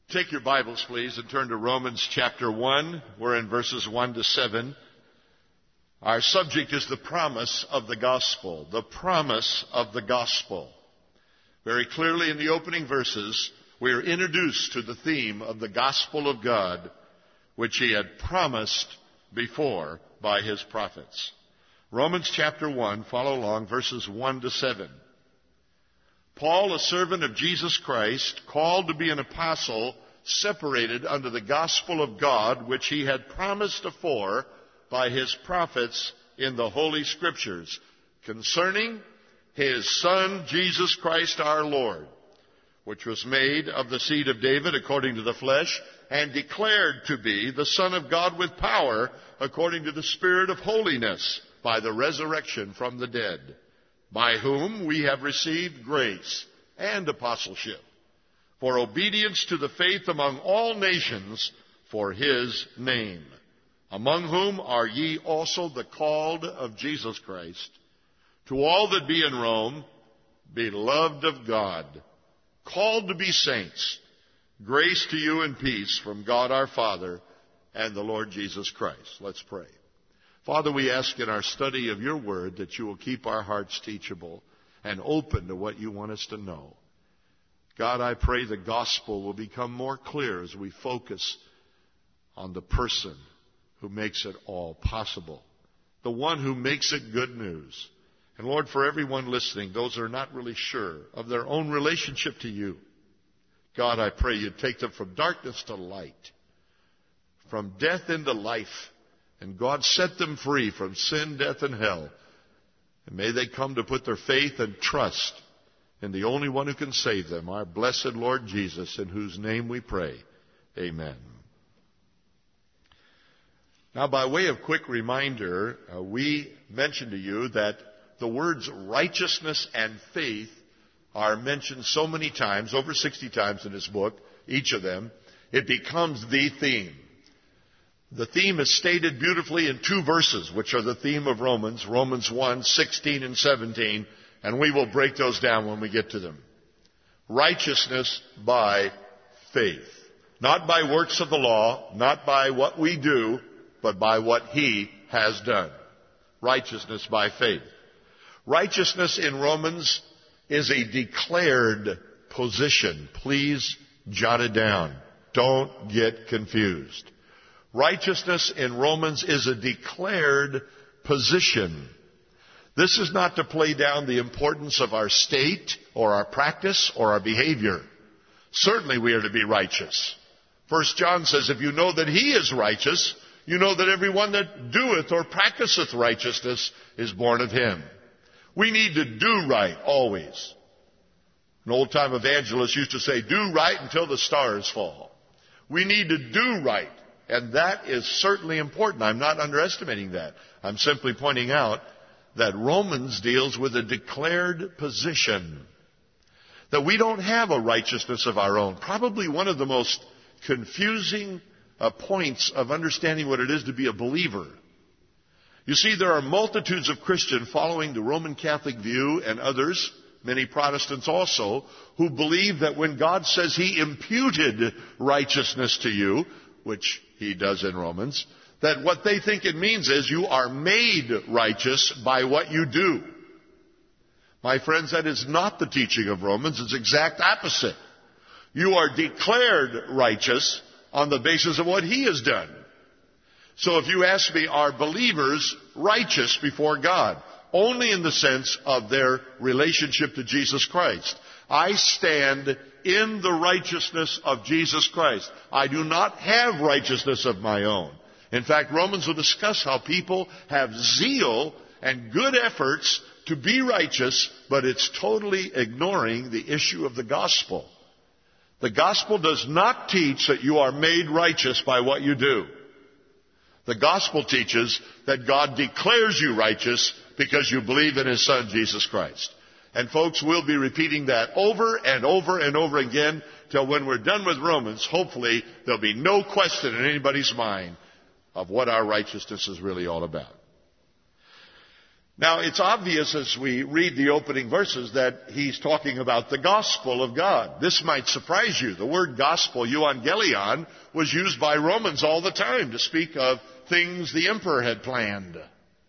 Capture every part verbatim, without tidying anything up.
Take your Bibles, please, and turn to Romans chapter one. We're in verses one to seven. Our subject is the promise of the gospel. The promise of the gospel. Very clearly in the opening verses, we are introduced to the theme of the gospel of God, which he had promised before by his prophets. Romans chapter one, follow along, verses one to seven. Paul, a servant of Jesus Christ, called to be an apostle, separated unto the gospel of God, which he had promised afore by his prophets in the Holy Scriptures, concerning his Son, Jesus Christ our Lord, which was made of the seed of David according to the flesh, and declared to be the Son of God with power, according to the Spirit of holiness, by the resurrection from the dead, by whom we have received grace and apostleship, for obedience to the faith among all nations for his name, among whom are ye also the called of Jesus Christ, to all that be in Rome, beloved of God, called to be saints, grace to you and peace from God our Father and the Lord Jesus Christ. Let's pray. Father, we ask in our study of your word that you will keep our hearts teachable and open to what you want us to know. God, I pray the gospel will become more clear as we focus on the person who makes it all possible, the one who makes it good news. And Lord, for everyone listening, those who are not really sure of their own relationship to you, God, I pray you'd take them from darkness to light, from death into life. And God, set them free from sin, death, and hell. And may they come to put their faith and trust in the only one who can save them, our blessed Lord Jesus, in whose name we pray. Amen. Now, by way of quick reminder, uh, we mentioned to you that the words righteousness and faith are mentioned so many times, over sixty times in this book, each of them, it becomes the theme. The theme is stated beautifully in two verses, which are the theme of Romans, Romans one, sixteen and seventeen, and we will break those down when we get to them. Righteousness by faith. Not by works of the law, not by what we do, but by what he has done. Righteousness by faith. Righteousness in Romans is a declared position. Please jot it down. Don't get confused. Righteousness in Romans is a declared position. This is not to play down the importance of our state or our practice or our behavior. Certainly we are to be righteous. First John says, if you know that he is righteous, you know that everyone that doeth or practiceth righteousness is born of him. We need to do right always. An old-time evangelist used to say, do right until the stars fall. We need to do right. And that is certainly important. I'm not underestimating that. I'm simply pointing out that Romans deals with a declared position. That we don't have a righteousness of our own. Probably one of the most confusing uh, points of understanding what it is to be a believer. You see, there are multitudes of Christians following the Roman Catholic view and others, many Protestants also, who believe that when God says he imputed righteousness to you, which he does in Romans, that what they think it means is you are made righteous by what you do. My friends, that is not the teaching of Romans. It's the exact opposite. You are declared righteous on the basis of what he has done. So if you ask me, are believers righteous before God? Only in the sense of their relationship to Jesus Christ. I stand in the righteousness of Jesus Christ. I do not have righteousness of my own. In fact, Romans will discuss how people have zeal and good efforts to be righteous, but it's totally ignoring the issue of the gospel. The gospel does not teach that you are made righteous by what you do. The gospel teaches that God declares you righteous because you believe in his Son, Jesus Christ. And folks, we'll be repeating that over and over and over again till when we're done with Romans, hopefully there'll be no question in anybody's mind of what our righteousness is really all about. Now, it's obvious as we read the opening verses that he's talking about the gospel of God. This might surprise you. The word gospel, euangelion, was used by Romans all the time to speak of things the emperor had planned.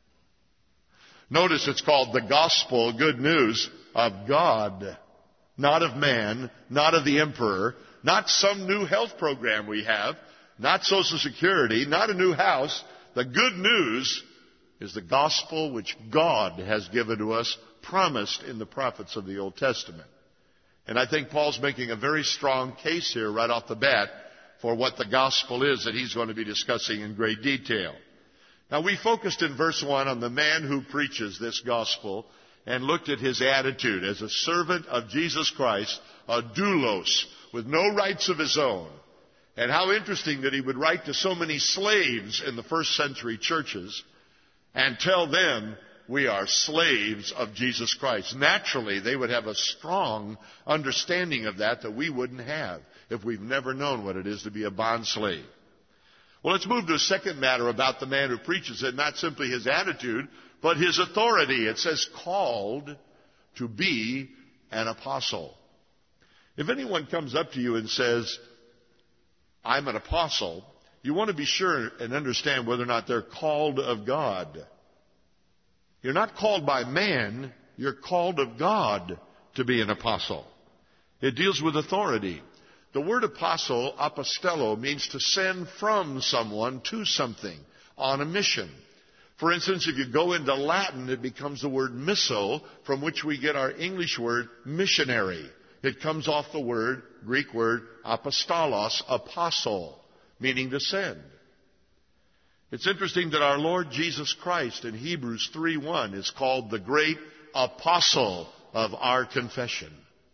Notice it's called the gospel, good news, of God, not of man, not of the emperor, not some new health program we have, not Social Security, not a new house. The good news is the gospel which God has given to us, promised in the prophets of the Old Testament. And I think Paul's making a very strong case here right off the bat for what the gospel is that he's going to be discussing in great detail. Now, we focused in verse one on the man who preaches this gospel and looked at his attitude as a servant of Jesus Christ, a doulos, with no rights of his own. And how interesting that he would write to so many slaves in the first century churches and tell them, we are slaves of Jesus Christ. Naturally, they would have a strong understanding of that that we wouldn't have if we've never known what it is to be a bond slave. Well, let's move to a second matter about the man who preaches it, not simply his attitude, but his authority. It says, called to be an apostle. If anyone comes up to you and says, I'm an apostle, you want to be sure and understand whether or not they're called of God. You're not called by man, you're called of God to be an apostle. It deals with authority. The word apostle, apostello, means to send from someone to something on a mission. For instance, if you go into Latin, it becomes the word misso, from which we get our English word missionary. It comes off the word, Greek word, apostolos, apostle, meaning to send. It's interesting that our Lord Jesus Christ in Hebrews three one is called the great apostle of our confession.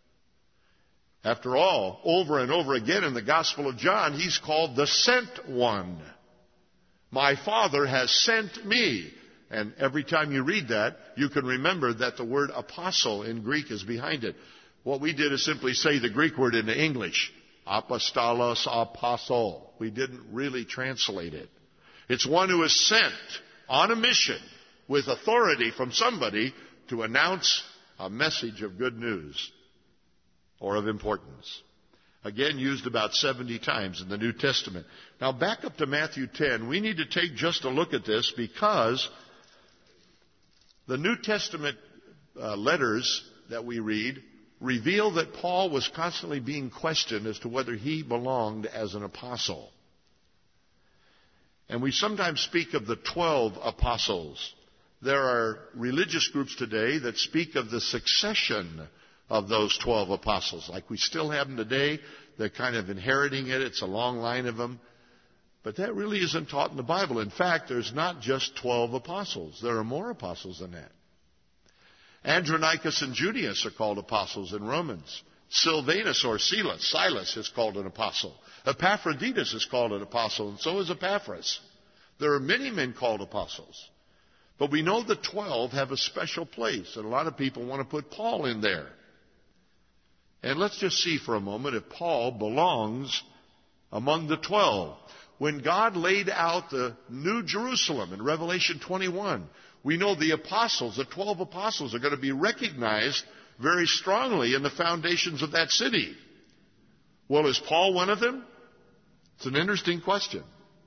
After all, over and over again in the Gospel of John, he's called the sent one. My Father has sent me. And every time you read that, you can remember that the word apostle in Greek is behind it. What we did is simply say the Greek word into English. Apostolos, apostle. We didn't really translate it. It's one who is sent on a mission with authority from somebody to announce a message of good news or of importance. Again, used about seventy times in the New Testament. Now, back up to Matthew ten. We need to take just a look at this because the New Testament uh, letters that we read reveal that Paul was constantly being questioned as to whether he belonged as an apostle. And we sometimes speak of the twelve apostles. There are religious groups today that speak of the succession of those twelve apostles. Like we still have them today. They're kind of inheriting it. It's a long line of them. But that really isn't taught in the Bible. In fact, there's not just twelve apostles. There are more apostles than that. Andronicus and Junius are called apostles in Romans. Silvanus or Silas, Silas is called an apostle. Epaphroditus is called an apostle, and so is Epaphras. There are many men called apostles. But we know the twelve have a special place, and a lot of people want to put Paul in there. And let's just see for a moment if Paul belongs among the twelve. When God laid out the New Jerusalem in Revelation twenty-one, we know the apostles, the twelve apostles, are going to be recognized very strongly in the foundations of that city. Well, is Paul one of them? It's an interesting question.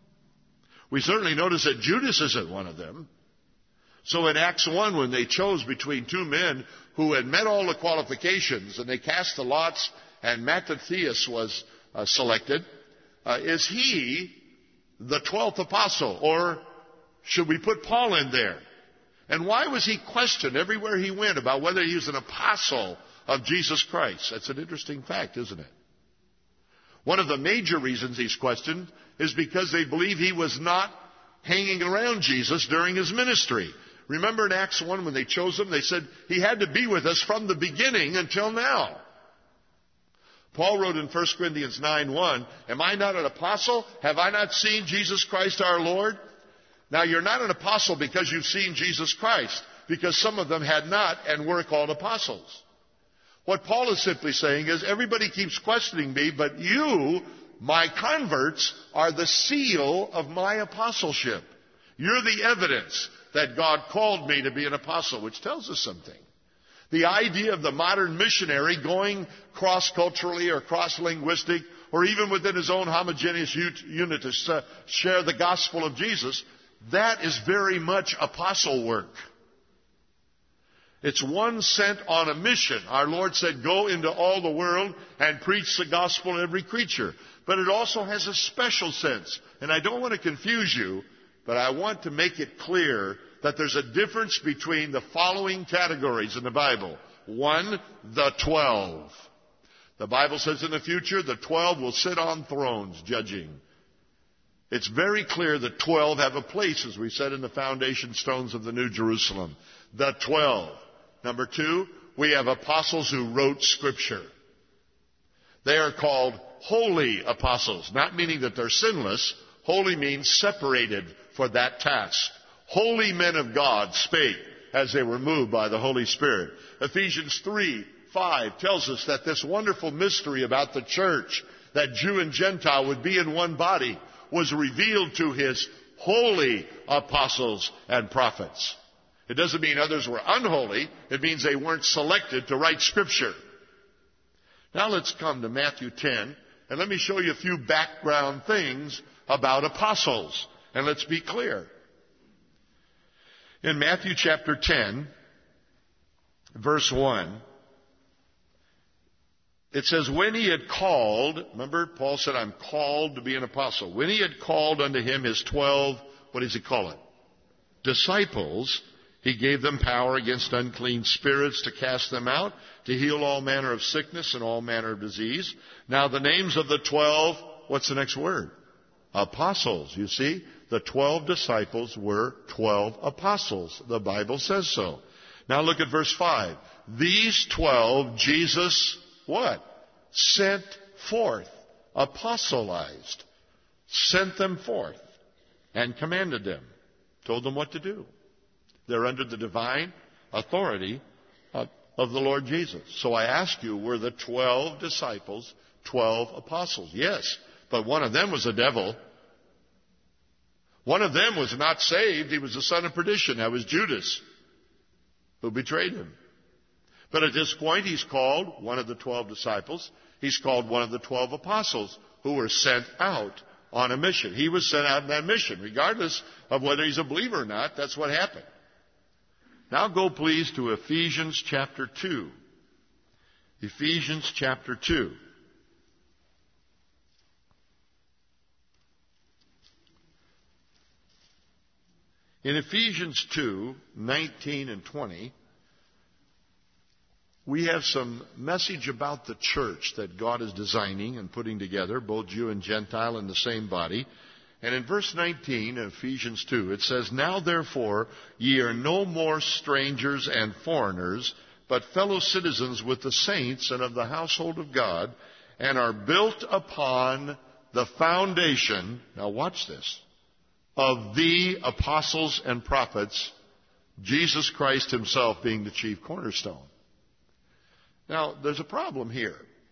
We certainly notice that Judas isn't one of them. So in Acts one, when they chose between two men who had met all the qualifications, and they cast the lots, and Mattathias was uh, selected, uh, is he the twelfth apostle, or should we put Paul in there? And why was he questioned everywhere he went about whether he was an apostle of Jesus Christ? That's an interesting fact, isn't it? One of the major reasons he's questioned is because they believe he was not hanging around Jesus during his ministry. Remember in Acts one when they chose him, they said he had to be with us from the beginning until now. Paul wrote in First Corinthians nine one, am I not an apostle? Have I not seen Jesus Christ our Lord? Now, you're not an apostle because you've seen Jesus Christ, because some of them had not and were called apostles. What Paul is simply saying is, everybody keeps questioning me, but you, my converts, are the seal of my apostleship. You're the evidence. that God called me to be an apostle, which tells us something. The idea of the modern missionary going cross-culturally or cross-linguistic or even within his own homogeneous unit to share the gospel of Jesus, that is very much apostle work. It's one sent on a mission. Our Lord said, go into all the world and preach the gospel to every creature. But it also has a special sense. And I don't want to confuse you, but I want to make it clear that there's a difference between the following categories in the Bible. One, the twelve. The Bible says in the future, the twelve will sit on thrones judging. It's very clear that twelve have a place, as we said in the foundation stones of the New Jerusalem. The twelve. Number two, we have apostles who wrote Scripture. They are called holy apostles, not meaning that they're sinless. Holy means separated for that task. Holy men of God spake as they were moved by the Holy Spirit. Ephesians three five tells us that this wonderful mystery about the church, that Jew and Gentile would be in one body, was revealed to his holy apostles and prophets. It doesn't mean others were unholy. It means they weren't selected to write Scripture. Now let's come to Matthew ten, and let me show you a few background things about apostles. And let's be clear. In Matthew chapter ten, verse one, it says, when he had called, remember Paul said, I'm called to be an apostle. When he had called unto him his twelve, what does he call it? Disciples, he gave them power against unclean spirits to cast them out, to heal all manner of sickness and all manner of disease. Now the names of the twelve, what's the next word? Apostles, you see. The twelve disciples were twelve apostles. The Bible says so. Now look at verse five. These twelve, Jesus, what? Sent forth. Apostolized. Sent them forth. And commanded them. Told them what to do. They're under the divine authority of, of the Lord Jesus. So I ask you, were the twelve disciples twelve apostles? Yes. But one of them was a devil. One of them was not saved. He was the son of perdition. That was Judas, who betrayed him. But at this point, he's called one of the twelve disciples. He's called one of the twelve apostles who were sent out on a mission. He was sent out on that mission. Regardless of whether he's a believer or not, that's what happened. Now go please to Ephesians chapter two. Ephesians chapter two. In Ephesians two, nineteen and twenty, we have some message about the church that God is designing and putting together, both Jew and Gentile in the same body. And in verse nineteen of Ephesians two, it says, now therefore ye are no more strangers and foreigners, but fellow citizens with the saints and of the household of God, and are built upon the foundation, now watch this, of the apostles and prophets, Jesus Christ himself being the chief cornerstone. Now, there's a problem here.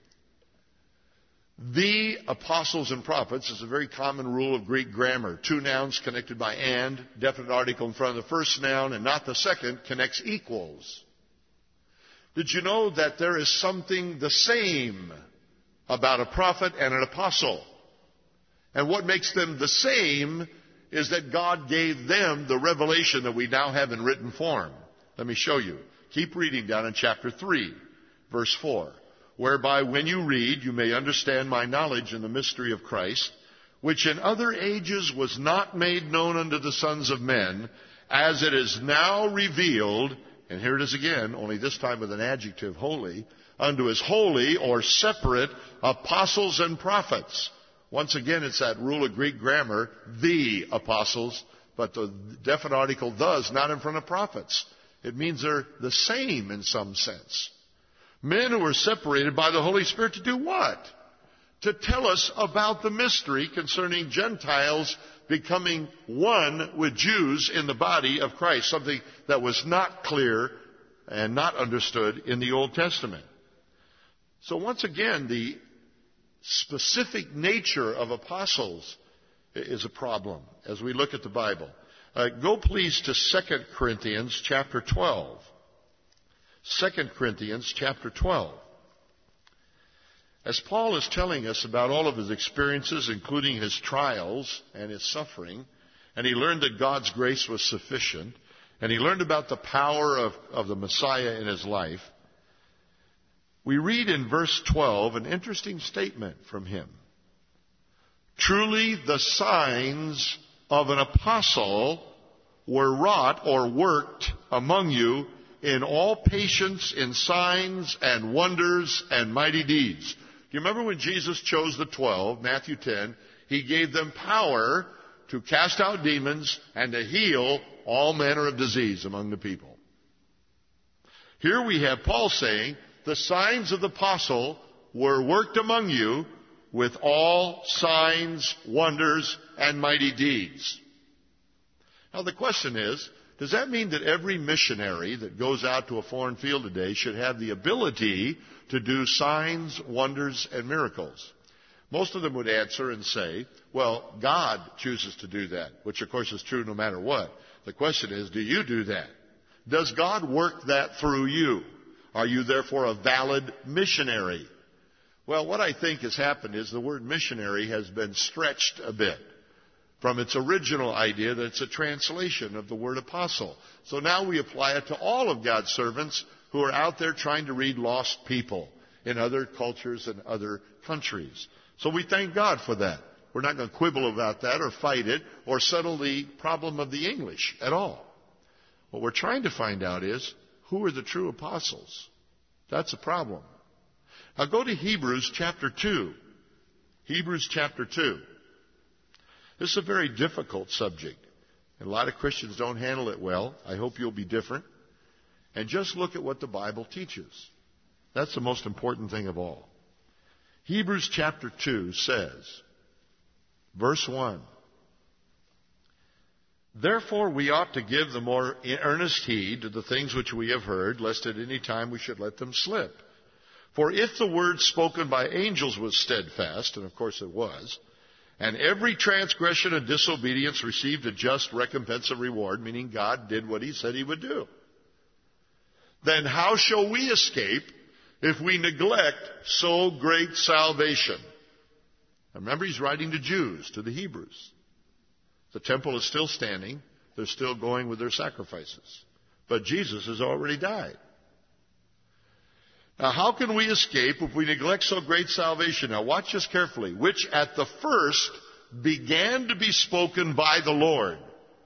The apostles and prophets is a very common rule of Greek grammar. Two nouns connected by and, definite article in front of the first noun and not the second, connects equals. Did you know that there is something the same about a prophet and an apostle? And what makes them the same is that God gave them the revelation that we now have in written form. Let me show you. Keep reading down in chapter three, verse four. Whereby when you read, you may understand my knowledge in the mystery of Christ, which in other ages was not made known unto the sons of men, as it is now revealed, and here it is again, only this time with an adjective, holy, unto his holy or separate apostles and prophets. Once again, it's that rule of Greek grammar, the apostles, but the definite article does, not in front of prophets. It means they're the same in some sense. Men who were separated by the Holy Spirit to do what? To tell us about the mystery concerning Gentiles becoming one with Jews in the body of Christ, something that was not clear and not understood in the Old Testament. So once again, the specific nature of apostles is a problem as we look at the Bible. Uh, go please to Second Corinthians chapter twelve. Second Corinthians chapter twelve. As Paul is telling us about all of his experiences, including his trials and his suffering, and he learned that God's grace was sufficient, and he learned about the power of, of the Messiah in his life, we read in verse twelve an interesting statement from him. Truly the signs of an apostle were wrought or worked among you in all patience, in signs and wonders and mighty deeds. Do you remember when Jesus chose the twelve, Matthew ten, he gave them power to cast out demons and to heal all manner of disease among the people. Here we have Paul saying, the signs of the apostle were worked among you with all signs, wonders, and mighty deeds. Now the question is, does that mean that every missionary that goes out to a foreign field today should have the ability to do signs, wonders, and miracles? Most of them would answer and say, well, God chooses to do that, which of course is true no matter what. The question is, do you do that? Does God work that through you? Are you therefore a valid missionary? Well, what I think has happened is the word missionary has been stretched a bit from its original idea that it's a translation of the word apostle. So now we apply it to all of God's servants who are out there trying to read lost people in other cultures and other countries. So we thank God for that. We're not going to quibble about that or fight it or settle the problem of the English at all. What we're trying to find out is, who are the true apostles? That's a problem. Now go to Hebrews chapter two. Hebrews chapter two. This is a very difficult subject, and a lot of Christians don't handle it well. I hope you'll be different. And just look at what the Bible teaches. That's the most important thing of all. Hebrews chapter two says, verse one, therefore we ought to give the more earnest heed to the things which we have heard, lest at any time we should let them slip. For if the word spoken by angels was steadfast, and of course it was, and every transgression and disobedience received a just recompense of reward, meaning God did what he said he would do, then how shall we escape if we neglect so great salvation? Now remember, he's writing to Jews, to the Hebrews. The temple is still standing. They're still going with their sacrifices. But Jesus has already died. Now, how can we escape if we neglect so great salvation? Now, watch this carefully. Which at the first began to be spoken by the Lord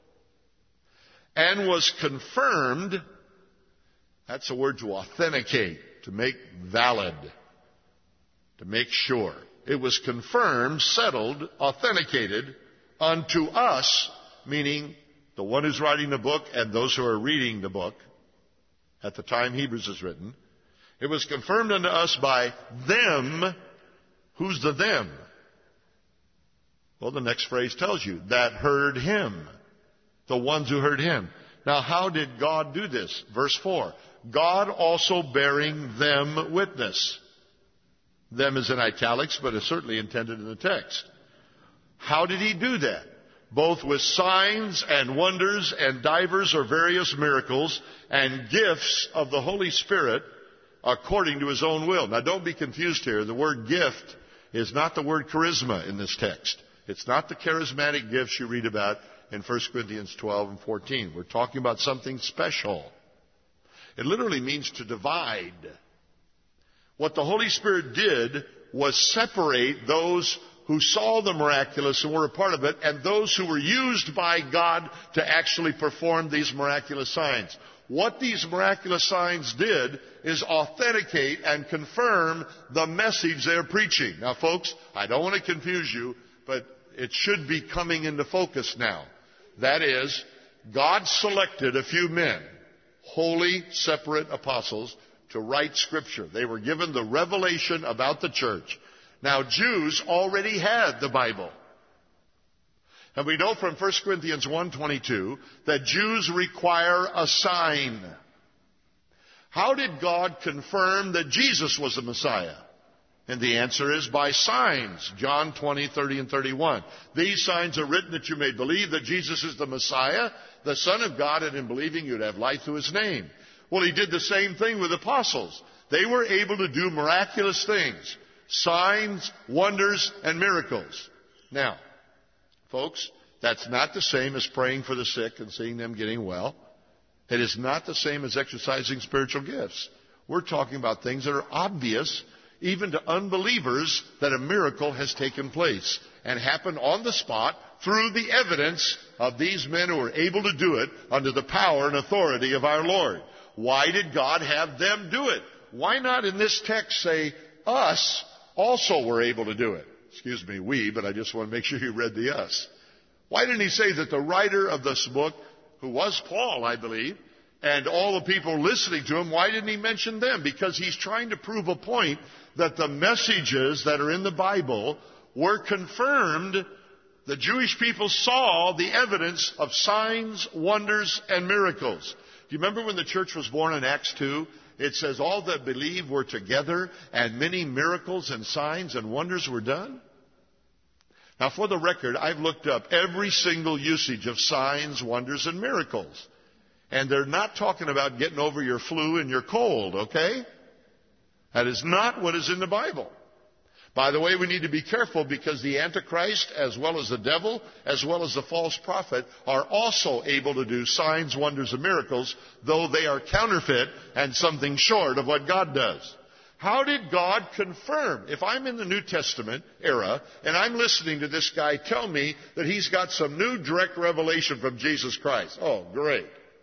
and was confirmed. That's a word, to authenticate, to make valid, to make sure. It was confirmed, settled, authenticated unto us, meaning the one who's writing the book and those who are reading the book at the time Hebrews is written. It was confirmed unto us by them. Who's the them? Well, the next phrase tells you, that heard him. The ones who heard him. Now, how did God do this? Verse four. God also bearing them witness. Them is in italics, but is certainly intended in the text. How did he do that? Both with signs and wonders and divers or various miracles and gifts of the Holy Spirit according to his own will. Now don't be confused here. The word gift is not the word charisma in this text. It's not the charismatic gifts you read about in First Corinthians twelve and fourteen. We're talking about something special. It literally means to divide. What the Holy Spirit did was separate those who saw the miraculous and were a part of it, and those who were used by God to actually perform these miraculous signs. What these miraculous signs did is authenticate and confirm the message they're preaching. Now, folks, I don't want to confuse you, but it should be coming into focus now. That is, God selected a few men, holy, separate apostles, to write Scripture. They were given the revelation about the church. Now, Jews already had the Bible. And we know from First Corinthians one twenty-two that Jews require a sign. How did God confirm that Jesus was the Messiah? And the answer is by signs. John twenty, thirty, and thirty-one. These signs are written that you may believe that Jesus is the Messiah, the Son of God, and in believing you'd have life through his name. Well, he did the same thing with apostles. They were able to do miraculous things. Signs, wonders, and miracles. Now, folks, that's not the same as praying for the sick and seeing them getting well. It is not the same as exercising spiritual gifts. We're talking about things that are obvious, even to unbelievers, that a miracle has taken place and happened on the spot through the evidence of these men who were able to do it under the power and authority of our Lord. Why did God have them do it? Why not in this text say, us also were able to do it? Excuse me, we, but I just want to make sure you read the us. Why didn't he say that the writer of this book, who was Paul, I believe, and all the people listening to him, why didn't he mention them? Because he's trying to prove a point that the messages that are in the Bible were confirmed. The Jewish people saw the evidence of signs, wonders, and miracles. Do you remember when the church was born in Acts two? It says all that believed were together, and many miracles and signs and wonders were done. Now, for the record, I've looked up every single usage of signs, wonders, and miracles. And they're not talking about getting over your flu and your cold, okay? That is not what is in the Bible. By the way, we need to be careful because the Antichrist, as well as the devil, as well as the false prophet, are also able to do signs, wonders, and miracles, though they are counterfeit and something short of what God does. How did God confirm? If I'm in the New Testament era and I'm listening to this guy tell me that he's got some new direct revelation from Jesus Christ. Oh, great.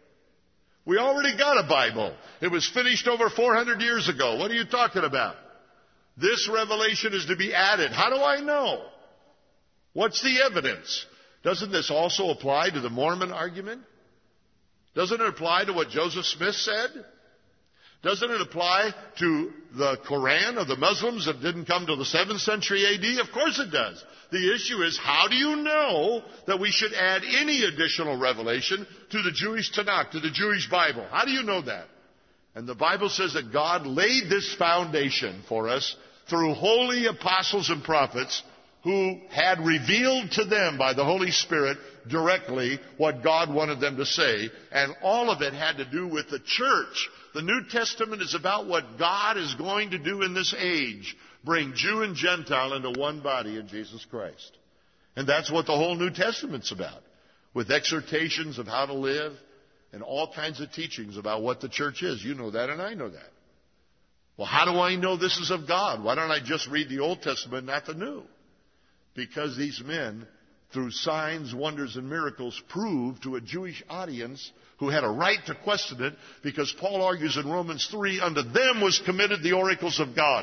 We already got a Bible. It was finished over four hundred years ago. What are you talking about? This revelation is to be added. How do I know? What's the evidence? Doesn't this also apply to the Mormon argument? Doesn't it apply to what Joseph Smith said? Doesn't it apply to the Quran of the Muslims that didn't come till the seventh century A D? Of course it does. The issue is, how do you know that we should add any additional revelation to the Jewish Tanakh, to the Jewish Bible? How do you know that? And the Bible says that God laid this foundation for us through holy apostles and prophets who had revealed to them by the Holy Spirit directly what God wanted them to say. And all of it had to do with the church. The New Testament is about what God is going to do in this age. Bring Jew and Gentile into one body in Jesus Christ. And that's what the whole New Testament's about. With exhortations of how to live and all kinds of teachings about what the church is. You know that and I know that. Well, how do I know this is of God? Why don't I just read the Old Testament, not the New? Because these men, through signs, wonders, and miracles, proved to a Jewish audience who had a right to question it, because Paul argues in Romans three, unto them was committed the oracles of God.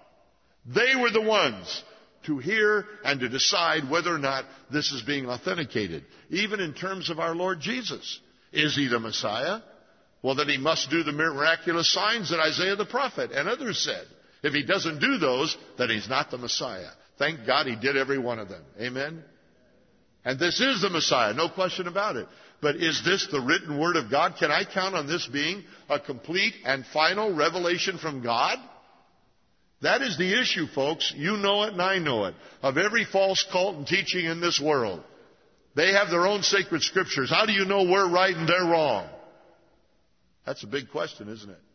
They were the ones to hear and to decide whether or not this is being authenticated. Even in terms of our Lord Jesus. Is he the Messiah? Well, then he must do the miraculous signs that Isaiah the prophet and others said. If he doesn't do those, then he's not the Messiah. Thank God he did every one of them. Amen? And this is the Messiah, no question about it. But is this the written word of God? Can I count on this being a complete and final revelation from God? That is the issue, folks. You know it and I know it. Of every false cult and teaching in this world. They have their own sacred scriptures. How do you know we're right and they're wrong? That's a big question, isn't it?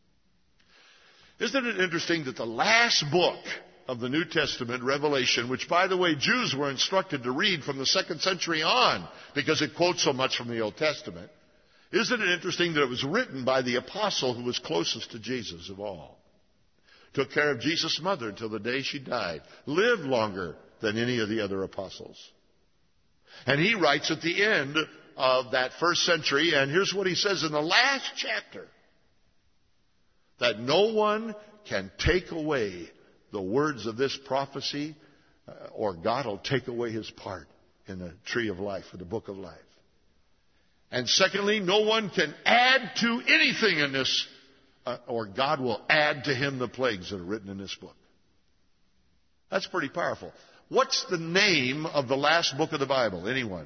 Isn't it interesting that the last book of the New Testament, Revelation, which, by the way, Jews were instructed to read from the second century on because it quotes so much from the Old Testament, isn't it interesting that it was written by the apostle who was closest to Jesus of all? Took care of Jesus' mother until the day she died. Lived longer than any of the other apostles. And he writes at the end of that first century, and here's what he says in the last chapter, that no one can take away the words of this prophecy, uh, or God will take away his part in the tree of life, or the book of life. And secondly, no one can add to anything in this, uh, or God will add to him the plagues that are written in this book. That's pretty powerful. What's the name of the last book of the Bible? Anyone?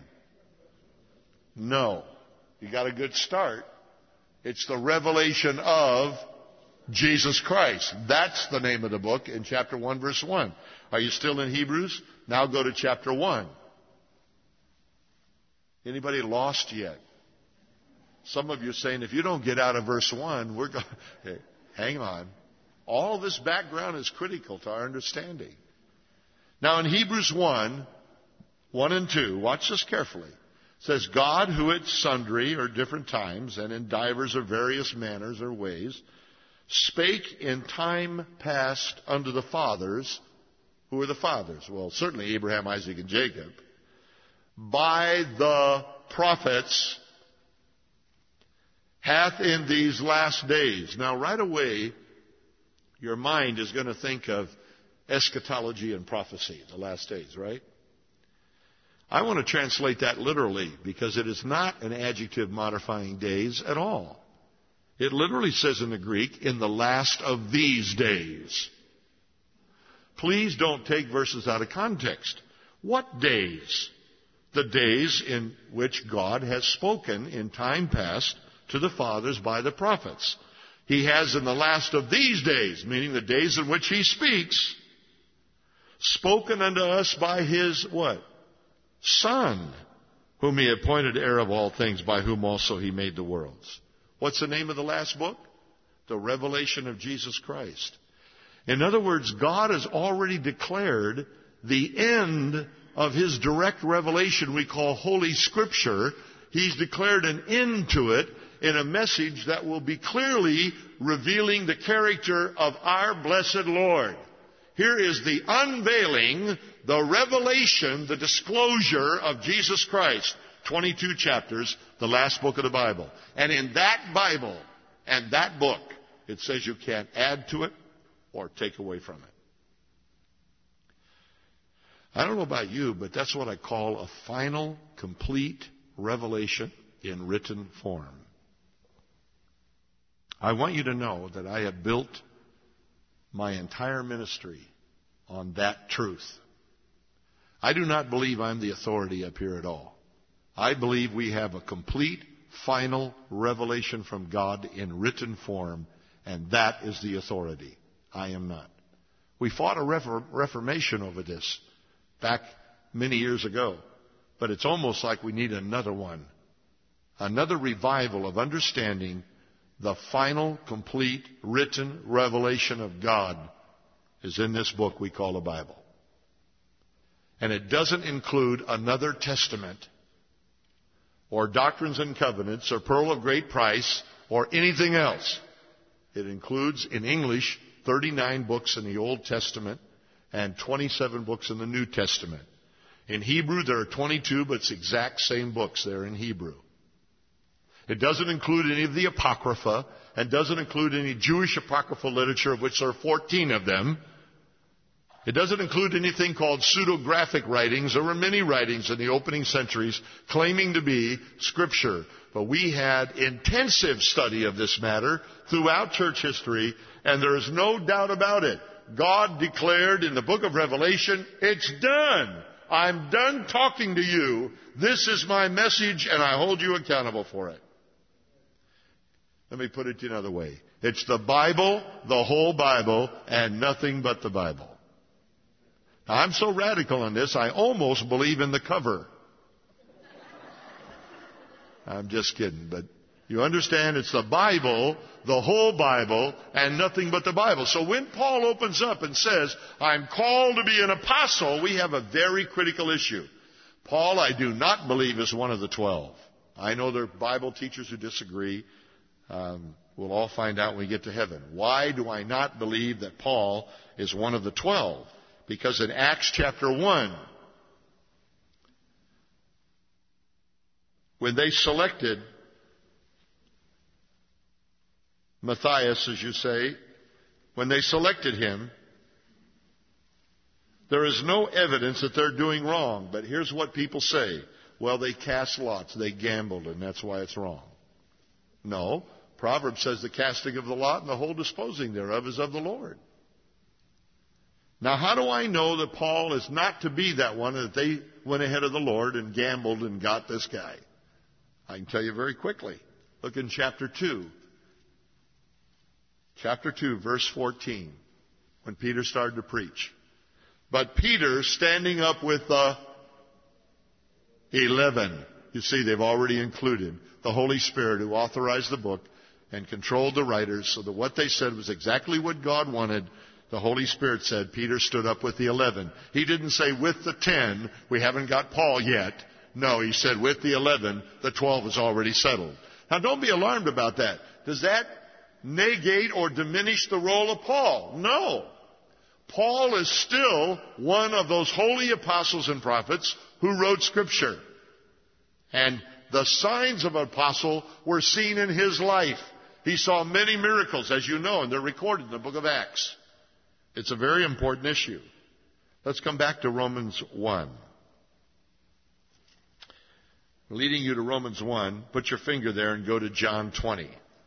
No. You got a good start. It's the revelation of Jesus Christ. That's the name of the book in chapter one, verse one. Are you still in Hebrews? Now go to chapter one. Anybody lost yet? Some of you are saying, if you don't get out of verse one, we're going... Hey, hang on. All this background is critical to our understanding. Now in Hebrews one, one and two, watch this carefully. It says, God, who at sundry or different times and in divers or various manners or ways, spake in time past unto the fathers. Who are the fathers? Well, certainly Abraham, Isaac, and Jacob. By the prophets, hath in these last days. Now, right away, your mind is going to think of eschatology and prophecy, the last days, right? I want to translate that literally because it is not an adjective modifying days at all. It literally says in the Greek, in the last of these days. Please don't take verses out of context. What days? The days in which God has spoken in time past to the fathers by the prophets. He has in the last of these days, meaning the days in which He speaks, spoken unto us by His what? Son, whom He appointed heir of all things, by whom also He made the worlds. What's the name of the last book? The Revelation of Jesus Christ. In other words, God has already declared the end of His direct revelation we call Holy Scripture. He's declared an end to it in a message that will be clearly revealing the character of our blessed Lord. Here is the unveiling, the revelation, the disclosure of Jesus Christ. twenty-two chapters, the last book of the Bible. And in that Bible and that book, it says you can't add to it or take away from it. I don't know about you, but that's what I call a final, complete revelation in written form. I want you to know that I have built my entire ministry on that truth. I do not believe I'm the authority up here at all. I believe we have a complete, final revelation from God in written form, and that is the authority. I am not. We fought a reformation over this back many years ago, but it's almost like we need another one. Another revival of understanding the final, complete, written revelation of God is in this book we call the Bible. And it doesn't include another testament or doctrines and covenants or pearl of great price or anything else. It includes, in English, thirty-nine books in the Old Testament and twenty-seven books in the New Testament. In Hebrew, there are twenty-two, but it's exact same books there in Hebrew. It doesn't include any of the Apocrypha and doesn't include any Jewish apocryphal literature, of which there are fourteen of them. It doesn't include anything called pseudographic writings. There were many writings in the opening centuries claiming to be Scripture. But we had intensive study of this matter throughout church history, and there is no doubt about it. God declared in the book of Revelation, it's done. I'm done talking to you. This is my message, and I hold you accountable for it. Let me put it another way. It's the Bible, the whole Bible, and nothing but the Bible. Now, I'm so radical in this, I almost believe in the cover. I'm just kidding, but you understand it's the Bible, the whole Bible, and nothing but the Bible. So when Paul opens up and says, I'm called to be an apostle, we have a very critical issue. Paul, I do not believe, is one of the twelve. I know there are Bible teachers who disagree. Um, we'll all find out when we get to heaven. Why do I not believe that Paul is one of the twelve? Because in Acts chapter one, when they selected Matthias, as you say, when they selected him, there is no evidence that they're doing wrong. But here's what people say. Well, they cast lots. They gambled, and that's why it's wrong. No. Proverbs says the casting of the lot and the whole disposing thereof is of the Lord. Now, how do I know that Paul is not to be that one, that they went ahead of the Lord and gambled and got this guy? I can tell you very quickly. Look in chapter two. chapter two, verse fourteen, when Peter started to preach. But Peter, standing up with the eleven, you see, they've already included the Holy Spirit who authorized the book and controlled the writers so that what they said was exactly what God wanted. The Holy Spirit said Peter stood up with the eleven. He didn't say with the ten, we haven't got Paul yet. No, he said with the eleven, the twelve is already settled. Now don't be alarmed about that. Does that negate or diminish the role of Paul? No. Paul is still one of those holy apostles and prophets who wrote Scripture. And the signs of an apostle were seen in his life. He saw many miracles, as you know, and they're recorded in the book of Acts. It's a very important issue. Let's come back to Romans one. Leading you to Romans one, put your finger there and go to John twenty.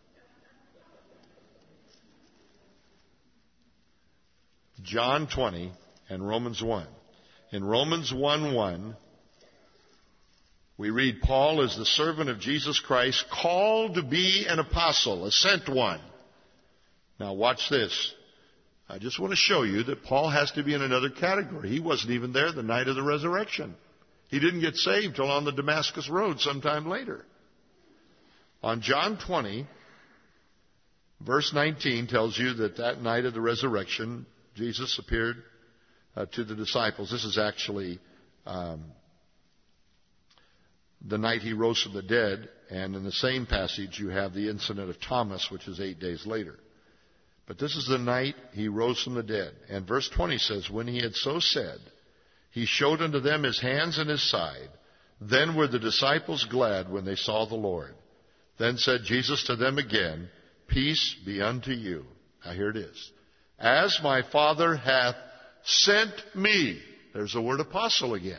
John twenty and Romans one. In Romans one one, we read, Paul is the servant of Jesus Christ, called to be an apostle, a sent one. Now watch this. I just want to show you that Paul has to be in another category. He wasn't even there the night of the resurrection. He didn't get saved till on the Damascus Road sometime later. On John twenty, verse nineteen tells you that that night of the resurrection, Jesus appeared uh, to the disciples. This is actually um, the night he rose from the dead. And in the same passage, you have the incident of Thomas, which is eight days later. But this is the night he rose from the dead. And verse twenty says, when he had so said, he showed unto them his hands and his side. Then were the disciples glad when they saw the Lord. Then said Jesus to them again, peace be unto you. Now here it is. As my Father hath sent me. There's the word apostle again.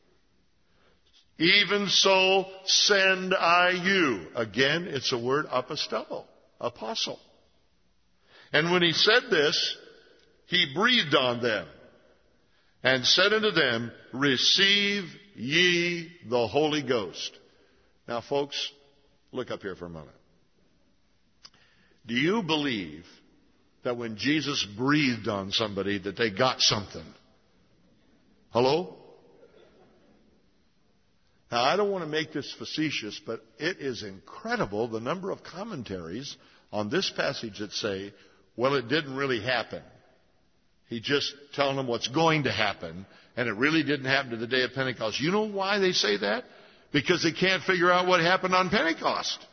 Even so send I you. Again, it's the word apostello, apostle. And when he said this, he breathed on them and said unto them, receive ye the Holy Ghost. Now, folks, look up here for a moment. Do you believe that when Jesus breathed on somebody that they got something? Hello? Now, I don't want to make this facetious, but it is incredible the number of commentaries on this passage that say, well, it didn't really happen. He just telling them what's going to happen, and it really didn't happen to the day of Pentecost. You know why they say that? Because they can't figure out what happened on Pentecost.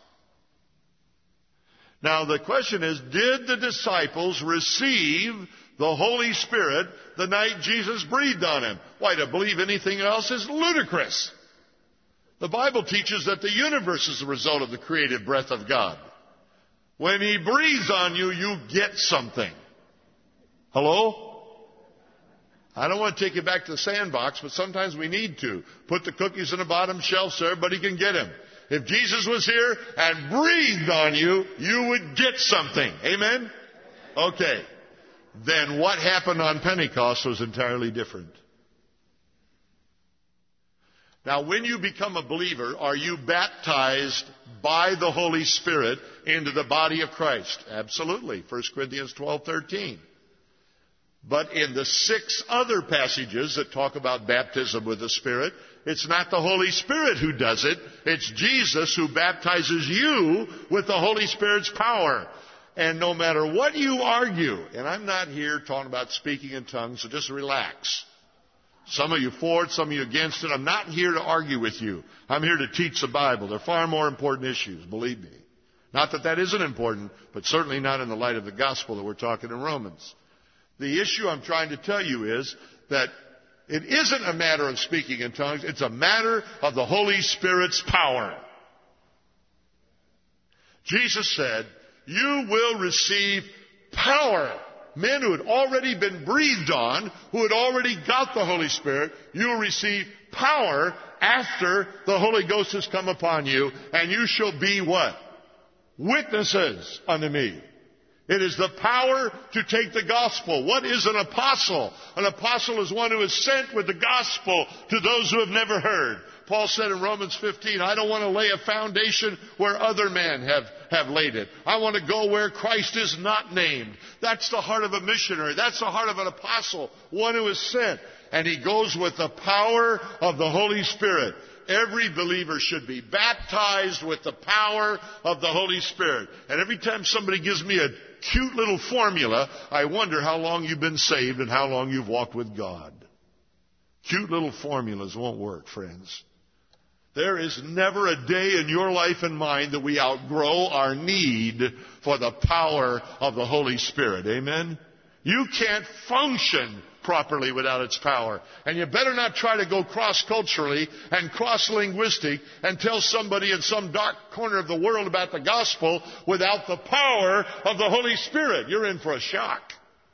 Now, the question is, did the disciples receive the Holy Spirit the night Jesus breathed on him? Why, to believe anything else is ludicrous. The Bible teaches that the universe is the result of the creative breath of God. When he breathes on you, you get something. Hello? I don't want to take you back to the sandbox, but sometimes we need to. Put the cookies in the bottom shelf so everybody can get them. If Jesus was here and breathed on you, you would get something. Amen? Okay. Then what happened on Pentecost was entirely different. Now, when you become a believer, are you baptized by the Holy Spirit into the body of Christ? Absolutely. First Corinthians twelve thirteen. But in the six other passages that talk about baptism with the Spirit, it's not the Holy Spirit who does it. It's Jesus who baptizes you with the Holy Spirit's power. And no matter what you argue, and I'm not here talking about speaking in tongues, so just relax. Some of you for it, some of you against it. I'm not here to argue with you. I'm here to teach the Bible. They're far more important issues, believe me. Not that that isn't important, but certainly not in the light of the gospel that we're talking in Romans. The issue I'm trying to tell you is that it isn't a matter of speaking in tongues. It's a matter of the Holy Spirit's power. Jesus said, you will receive power. Men who had already been breathed on, who had already got the Holy Spirit, you will receive power after the Holy Ghost has come upon you, and you shall be what? Witnesses unto me. It is the power to take the gospel. What is an apostle? An apostle is one who is sent with the gospel to those who have never heard. Paul said in Romans fifteen, I don't want to lay a foundation where other men have, have laid it. I want to go where Christ is not named. That's the heart of a missionary. That's the heart of an apostle, one who is sent. And he goes with the power of the Holy Spirit. Every believer should be baptized with the power of the Holy Spirit. And every time somebody gives me a cute little formula, I wonder how long you've been saved and how long you've walked with God. Cute little formulas won't work, friends. There is never a day in your life and mine that we outgrow our need for the power of the Holy Spirit. Amen? You can't function properly without its power. And you better not try to go cross-culturally and cross-linguistic and tell somebody in some dark corner of the world about the gospel without the power of the Holy Spirit. You're in for a shock.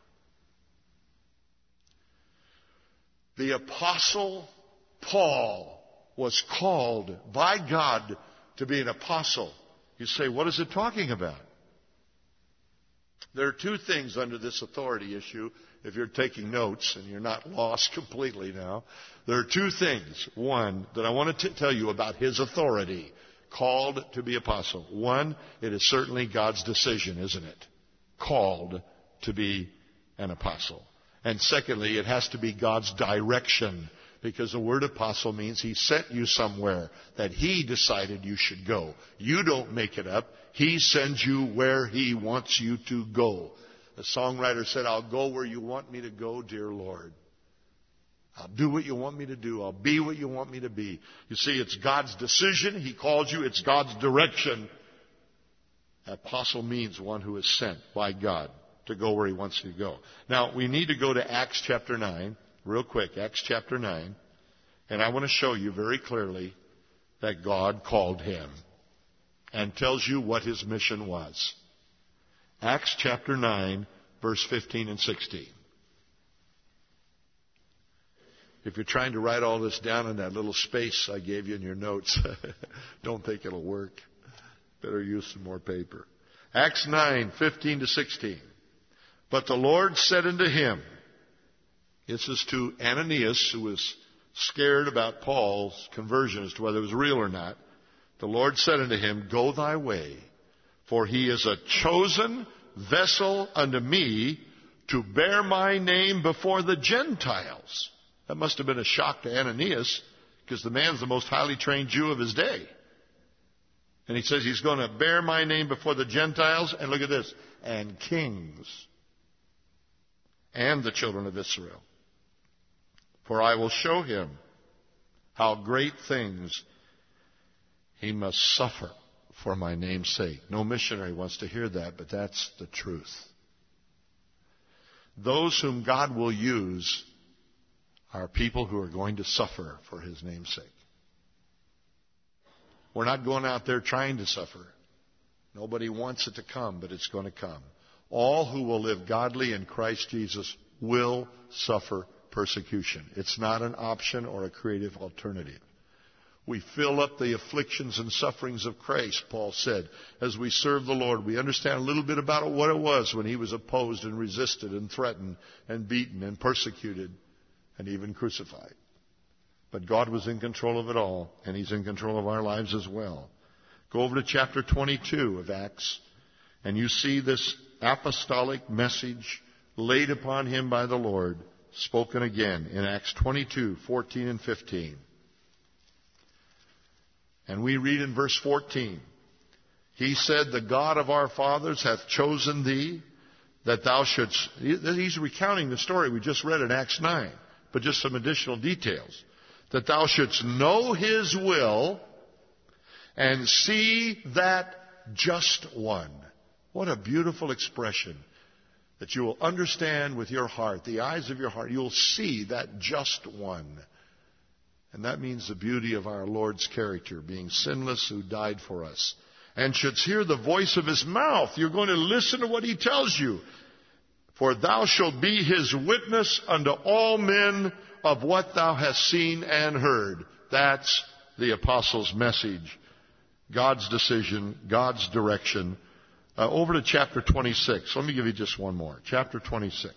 The Apostle Paul was called by God to be an apostle. You say, what is it talking about? There are two things under this authority issue. If you're taking notes and you're not lost completely now, there are two things. One, that I want to t- tell you about his authority, called to be apostle. One, it is certainly God's decision, isn't it? Called to be an apostle. And secondly, it has to be God's direction, because the word apostle means he sent you somewhere that he decided you should go. You don't make it up. He sends you where he wants you to go. The songwriter said, I'll go where you want me to go, dear Lord. I'll do what you want me to do. I'll be what you want me to be. You see, it's God's decision. He called you. It's God's direction. Apostle means one who is sent by God to go where he wants you to go. Now, we need to go to Acts chapter nine, real quick, Acts chapter nine. And I want to show you very clearly that God called him and tells you what his mission was. Acts chapter nine, verse fifteen and sixteen. If you're trying to write all this down in that little space I gave you in your notes, don't think it'll work. Better use some more paper. Acts nine, fifteen to sixteen. But the Lord said unto him, this is to Ananias, who was scared about Paul's conversion as to whether it was real or not. The Lord said unto him, go thy way, for he is a chosen vessel unto me to bear my name before the Gentiles. That must have been a shock to Ananias, because the man's the most highly trained Jew of his day. And he says he's going to bear my name before the Gentiles, and look at this, and kings, and the children of Israel. For I will show him how great things he must suffer for my name's sake. No missionary wants to hear that, but that's the truth. Those whom God will use are people who are going to suffer for his name's sake. We're not going out there trying to suffer. Nobody wants it to come, but it's going to come. All who will live godly in Christ Jesus will suffer persecution. It's not an option or a creative alternative. We fill up the afflictions and sufferings of Christ, Paul said, as we serve the Lord. We understand a little bit about what it was when he was opposed and resisted and threatened and beaten and persecuted and even crucified. But God was in control of it all, and he's in control of our lives as well. Go over to chapter twenty-two of Acts, and you see this apostolic message laid upon him by the Lord, spoken again in Acts twenty-two, fourteen and fifteen. And we read in verse fourteen, he said, the God of our fathers hath chosen thee, that thou shouldst... He's recounting the story we just read in Acts nine, but just some additional details. That thou shouldst know his will and see that just one. What a beautiful expression. That you will understand with your heart, the eyes of your heart, you'll see that just one. And that means the beauty of our Lord's character, being sinless, who died for us. And shouldst hear the voice of his mouth. You're going to listen to what he tells you. For thou shalt be his witness unto all men of what thou hast seen and heard. That's the apostles' message. God's decision, God's direction. Uh, over to chapter twenty-six. Let me give you just one more. Chapter twenty-six.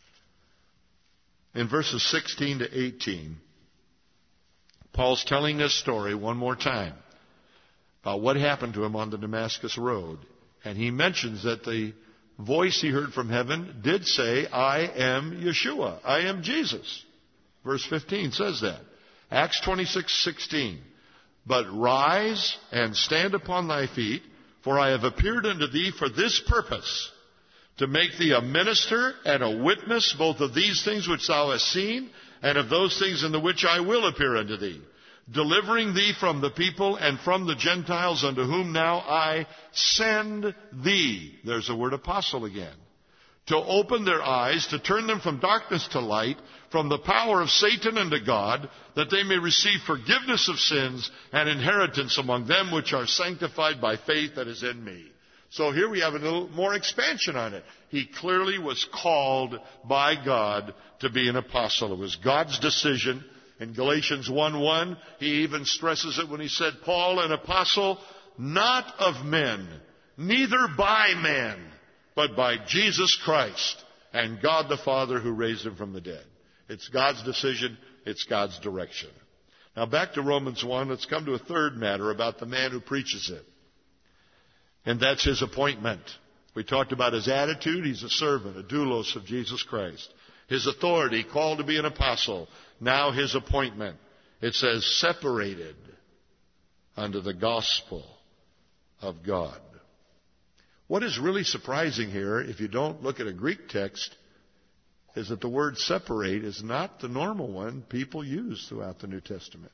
In verses sixteen to eighteen, Paul's telling this story one more time about what happened to him on the Damascus Road. And he mentions that the voice he heard from heaven did say, I am Yeshua. I am Jesus. Verse fifteen says that. Acts twenty-six sixteen. But rise and stand upon thy feet, for I have appeared unto thee for this purpose, to make thee a minister and a witness both of these things which thou hast seen, and of those things in the which I will appear unto thee, delivering thee from the people and from the Gentiles, unto whom now I send thee. There's the word apostle again. To open their eyes, to turn them from darkness to light, from the power of Satan unto God, that they may receive forgiveness of sins and inheritance among them which are sanctified by faith that is in me. So here we have a little more expansion on it. He clearly was called by God to be an apostle. It was God's decision. In Galatians one one, he even stresses it when he said, Paul, an apostle, not of men, neither by men, but by Jesus Christ and God the Father who raised him from the dead. It's God's decision. It's God's direction. Now back to Romans one, let's come to a third matter about the man who preaches it. And that's his appointment. We talked about his attitude. He's a servant, a doulos of Jesus Christ. His authority, called to be an apostle. Now his appointment. It says, separated unto the gospel of God. What is really surprising here, if you don't look at a Greek text, is that the word separate is not the normal one people use throughout the New Testament.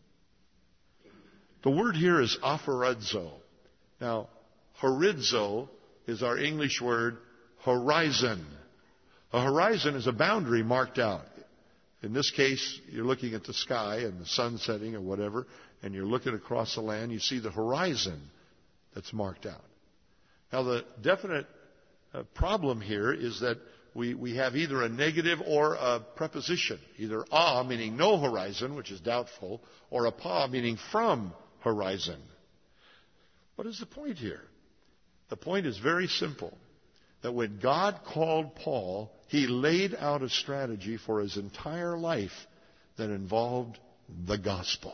The word here is aphorizo. Now, horizo is our English word horizon. A horizon is a boundary marked out. In this case, you're looking at the sky and the sun setting or whatever, and you're looking across the land, you see the horizon that's marked out. Now, the definite uh, problem here is that we, we have either a negative or a preposition, either a, meaning no horizon, which is doubtful, or a pa, meaning from horizon. What is the point here? The point is very simple, that when God called Paul, he laid out a strategy for his entire life that involved the gospel.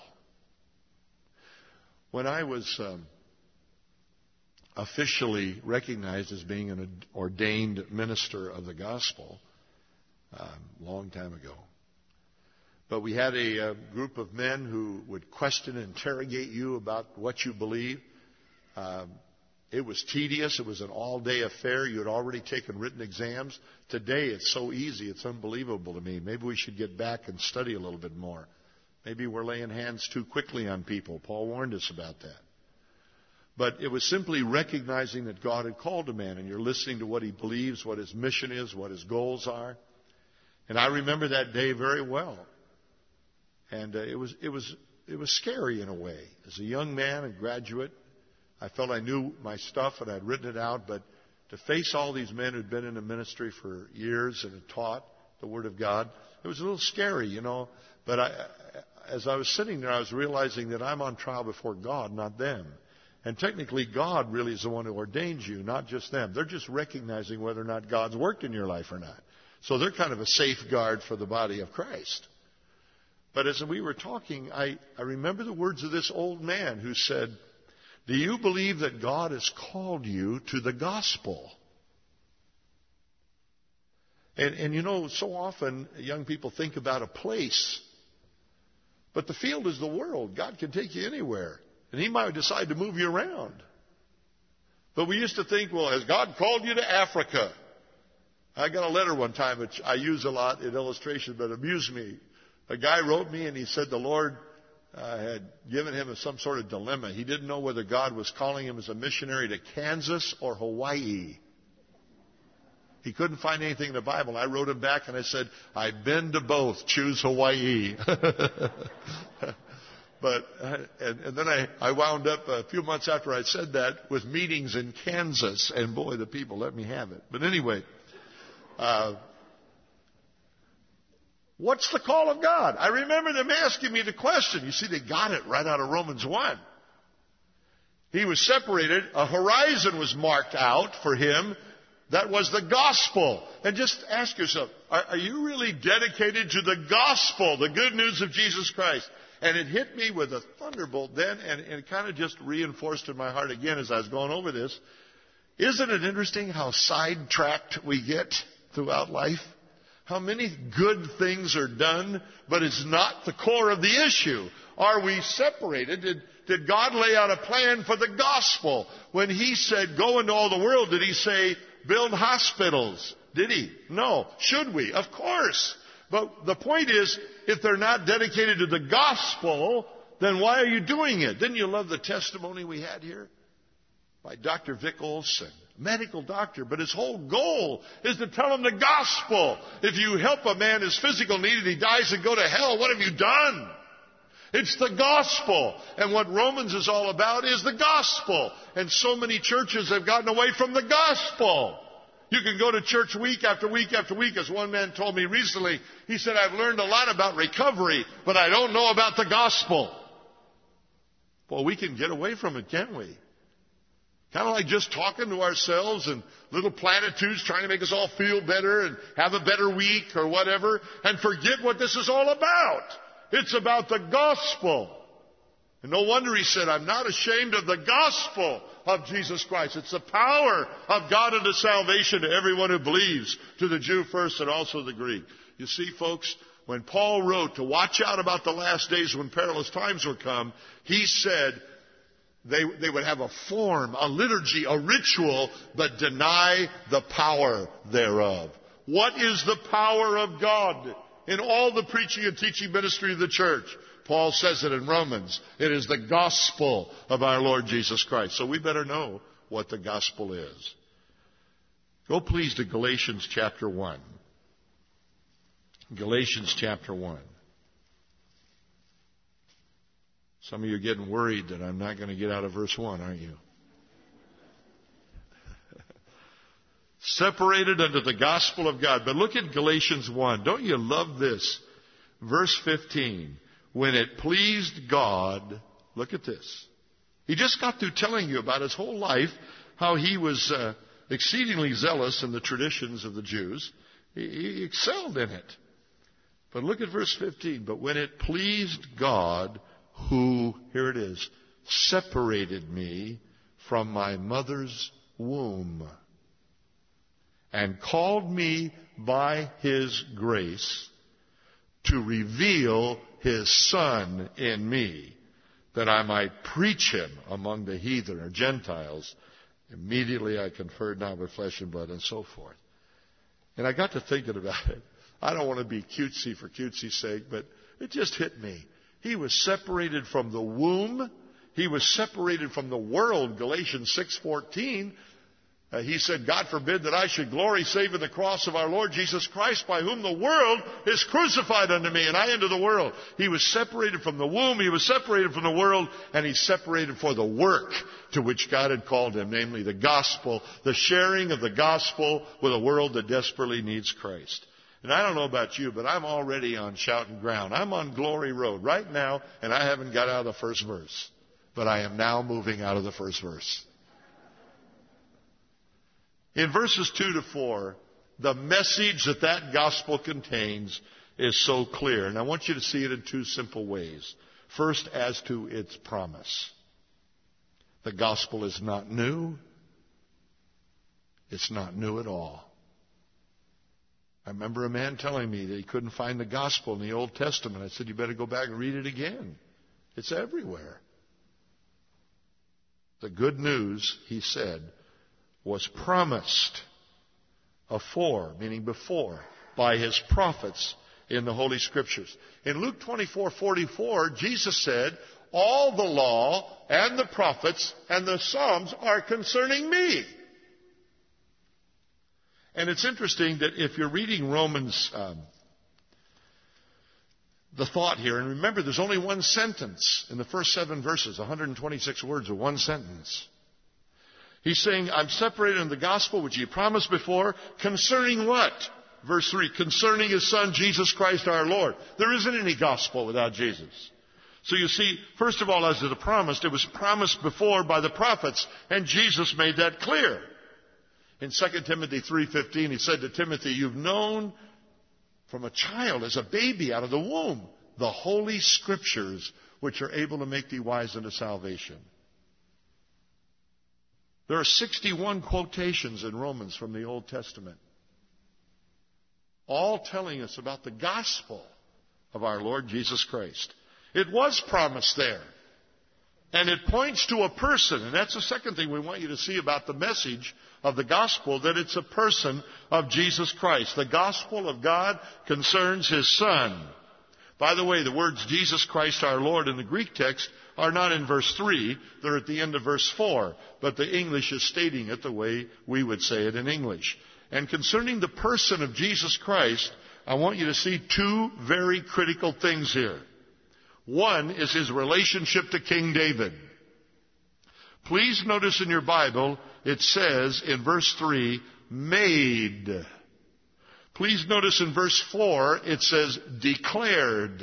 When I was um, officially recognized as being an ordained minister of the gospel, a um, long time ago, but we had a, a group of men who would question and interrogate you about what you believe. Um, It was tedious. It was an all-day affair. You had already taken written exams. Today, it's so easy. It's unbelievable to me. Maybe we should get back and study a little bit more. Maybe we're laying hands too quickly on people. Paul warned us about that. But it was simply recognizing that God had called a man, and you're listening to what he believes, what his mission is, what his goals are. And I remember that day very well. And uh, it was it was it was scary in a way. As a young man, a graduate, I felt I knew my stuff and I'd written it out, but to face all these men who'd been in the ministry for years and had taught the Word of God, it was a little scary, you know. But I, as I was sitting there, I was realizing that I'm on trial before God, not them. And technically, God really is the one who ordains you, not just them. They're just recognizing whether or not God's worked in your life or not. So they're kind of a safeguard for the body of Christ. But as we were talking, I, I remember the words of this old man who said, do you believe that God has called you to the gospel? And, and you know, so often young people think about a place. But the field is the world. God can take you anywhere. And he might decide to move you around. But we used to think, well, has God called you to Africa? I got a letter one time, which I use a lot in illustration, but amused me. A guy wrote me and he said the Lord uh, had given him some sort of dilemma. He didn't know whether God was calling him as a missionary to Kansas or Hawaii. He couldn't find anything in the Bible. I wrote him back and I said, I've been to both. Choose Hawaii. But and, and then I, I wound up a few months after I said that with meetings in Kansas. And boy, the people let me have it. But anyway, uh, what's the call of God? I remember them asking me the question. You see, they got it right out of Romans one. He was separated. A horizon was marked out for him. That was the gospel. And just ask yourself, are, are you really dedicated to the gospel, the good news of Jesus Christ? And it hit me with a thunderbolt then, and, and it kind of just reinforced in my heart again as I was going over this. Isn't it interesting how sidetracked we get throughout life? How many good things are done, but it's not the core of the issue. Are we separated? Did, did God lay out a plan for the gospel? When He said, go into all the world, did He say, build hospitals? Did He? No. Should we? Of course. But the point is, if they're not dedicated to the gospel, then why are you doing it? Didn't you love the testimony we had here by Doctor Vic Olson? Medical doctor, but his whole goal is to tell him the gospel. If you help a man his physical need and he dies and go to hell, what have you done? It's the gospel. And what Romans is all about is the gospel. And so many churches have gotten away from the gospel. You can go to church week after week after week. As one man told me recently, he said, I've learned a lot about recovery, but I don't know about the gospel. Well, we can get away from it, can't we? Kind of like just talking to ourselves and little platitudes trying to make us all feel better and have a better week or whatever, and forget what this is all about. It's about the gospel. And no wonder he said, I'm not ashamed of the gospel of Jesus Christ. It's the power of God unto salvation to everyone who believes, to the Jew first and also the Greek. You see, folks, when Paul wrote to watch out about the last days when perilous times would come, he said, They, they would have a form, a liturgy, a ritual, but deny the power thereof. What is the power of God in all the preaching and teaching ministry of the church? Paul says it in Romans. It is the gospel of our Lord Jesus Christ. So we better know what the gospel is. Go please to Galatians chapter one. Galatians chapter one. Some of you are getting worried that I'm not going to get out of verse one, aren't you? Separated unto the gospel of God. But look at Galatians one. Don't you love this? Verse fifteen. When it pleased God, look at this. He just got through telling you about his whole life, how he was uh, exceedingly zealous in the traditions of the Jews. He, he excelled in it. But look at verse fifteen. But when it pleased God, who, here it is, separated me from my mother's womb and called me by His grace to reveal His Son in me, that I might preach Him among the heathen or Gentiles. Immediately I conferred not with flesh and blood, and so forth. And I got to thinking about it. I don't want to be cutesy for cutesy's sake, but it just hit me. He was separated from the womb. He was separated from the world. Galatians six fourteen. Uh, he said, God forbid that I should glory save in the cross of our Lord Jesus Christ, by whom the world is crucified unto me, and I into the world. He was separated from the womb. He was separated from the world, and he's separated for the work to which God had called him, namely the gospel, the sharing of the gospel with a world that desperately needs Christ. And I don't know about you, but I'm already on shouting ground. I'm on Glory Road right now, and I haven't got out of the first verse. But I am now moving out of the first verse. In verses two to four, the message that that gospel contains is so clear. And I want you to see it in two simple ways. First, as to its promise. The gospel is not new. It's not new at all. I remember a man telling me that he couldn't find the gospel in the Old Testament. I said, you better go back and read it again. It's everywhere. The good news, he said, was promised afore, meaning before, by his prophets in the Holy Scriptures. In Luke twenty-four forty-four, Jesus said, all the law and the prophets and the Psalms are concerning me. And it's interesting that if you're reading Romans, um, the thought here, and remember there's only one sentence in the first seven verses, one hundred twenty-six words of one sentence. He's saying, I'm separated in the gospel which he promised before, concerning what? Verse three, concerning his Son, Jesus Christ our Lord. There isn't any gospel without Jesus. So you see, first of all, as to the promised, it was promised before by the prophets, and Jesus made that clear. In Second Timothy three fifteen, he said to Timothy, you've known from a child, as a baby out of the womb, the holy scriptures which are able to make thee wise unto salvation. There are sixty-one quotations in Romans from the Old Testament, all telling us about the gospel of our Lord Jesus Christ. It was promised there. And it points to a person, and that's the second thing we want you to see about the message of the gospel, that it's a person of Jesus Christ. The gospel of God concerns His Son. By the way, the words Jesus Christ our Lord in the Greek text are not in verse three, they're at the end of verse four, but the English is stating it the way we would say it in English. And concerning the person of Jesus Christ, I want you to see two very critical things here. One is His relationship to King David. Please notice in your Bible, it says in verse three, made. Please notice in verse four, it says declared.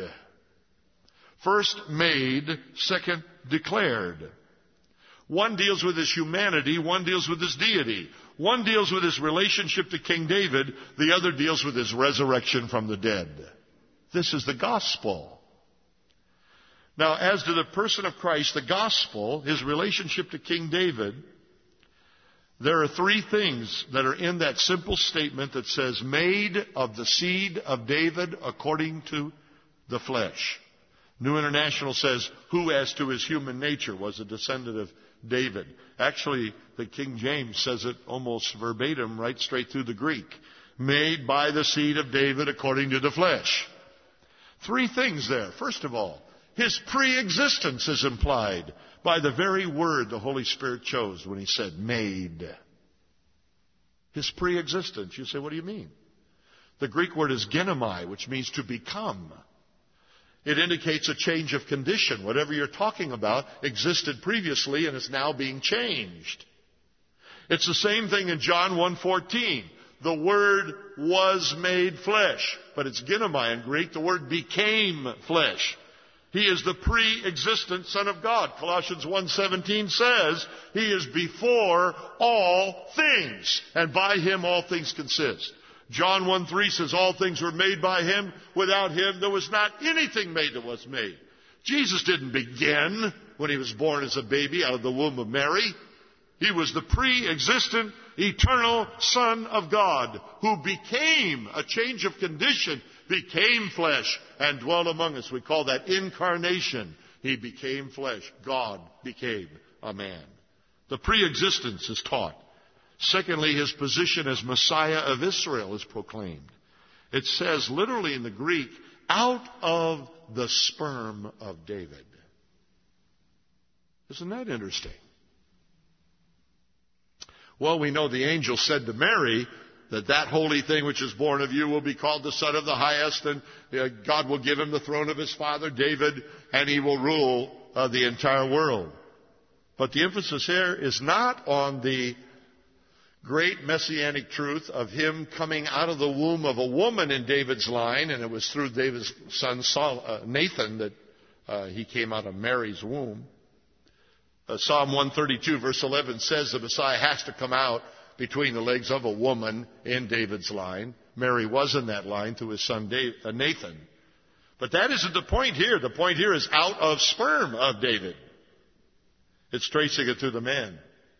First made, second declared. One deals with His humanity, one deals with His deity. One deals with His relationship to King David, the other deals with His resurrection from the dead. This is the gospel. Now, as to the person of Christ, the gospel, His relationship to King David, there are three things that are in that simple statement that says, made of the seed of David according to the flesh. New International says, who as to his human nature was a descendant of David. Actually, the King James says it almost verbatim, right straight through the Greek. Made by the seed of David according to the flesh. Three things there. First of all, His pre-existence is implied by the very word the Holy Spirit chose when He said made. His pre-existence. You say, what do you mean? The Greek word is genomai, which means to become. It indicates a change of condition. Whatever you're talking about existed previously and is now being changed. It's the same thing in John one fourteen. The Word was made flesh. But it's genomai in Greek. The word became flesh. He is the pre-existent Son of God. Colossians one seventeen says, He is before all things, and by Him all things consist. John one three says, all things were made by Him. Without Him there was not anything made that was made. Jesus didn't begin when He was born as a baby out of the womb of Mary. He was the pre-existent, eternal Son of God, who became a change of condition, became flesh, and dwelt among us. We call that incarnation. He became flesh. God became a man. The pre-existence is taught. Secondly, His position as Messiah of Israel is proclaimed. It says literally in the Greek, out of the sperm of David. Isn't that interesting? Well, we know the angel said to Mary that that holy thing which is born of you will be called the Son of the Highest, and uh, God will give Him the throne of His father David, and He will rule uh, the entire world. But the emphasis here is not on the great messianic truth of Him coming out of the womb of a woman in David's line, and it was through David's son Saul, uh, Nathan that uh, He came out of Mary's womb. Uh, Psalm one thirty-two verse eleven says the Messiah has to come out between the legs of a woman in David's line. Mary was in that line through His son David, uh, Nathan. But that isn't the point here. The point here is out of sperm of David. It's tracing it through the man.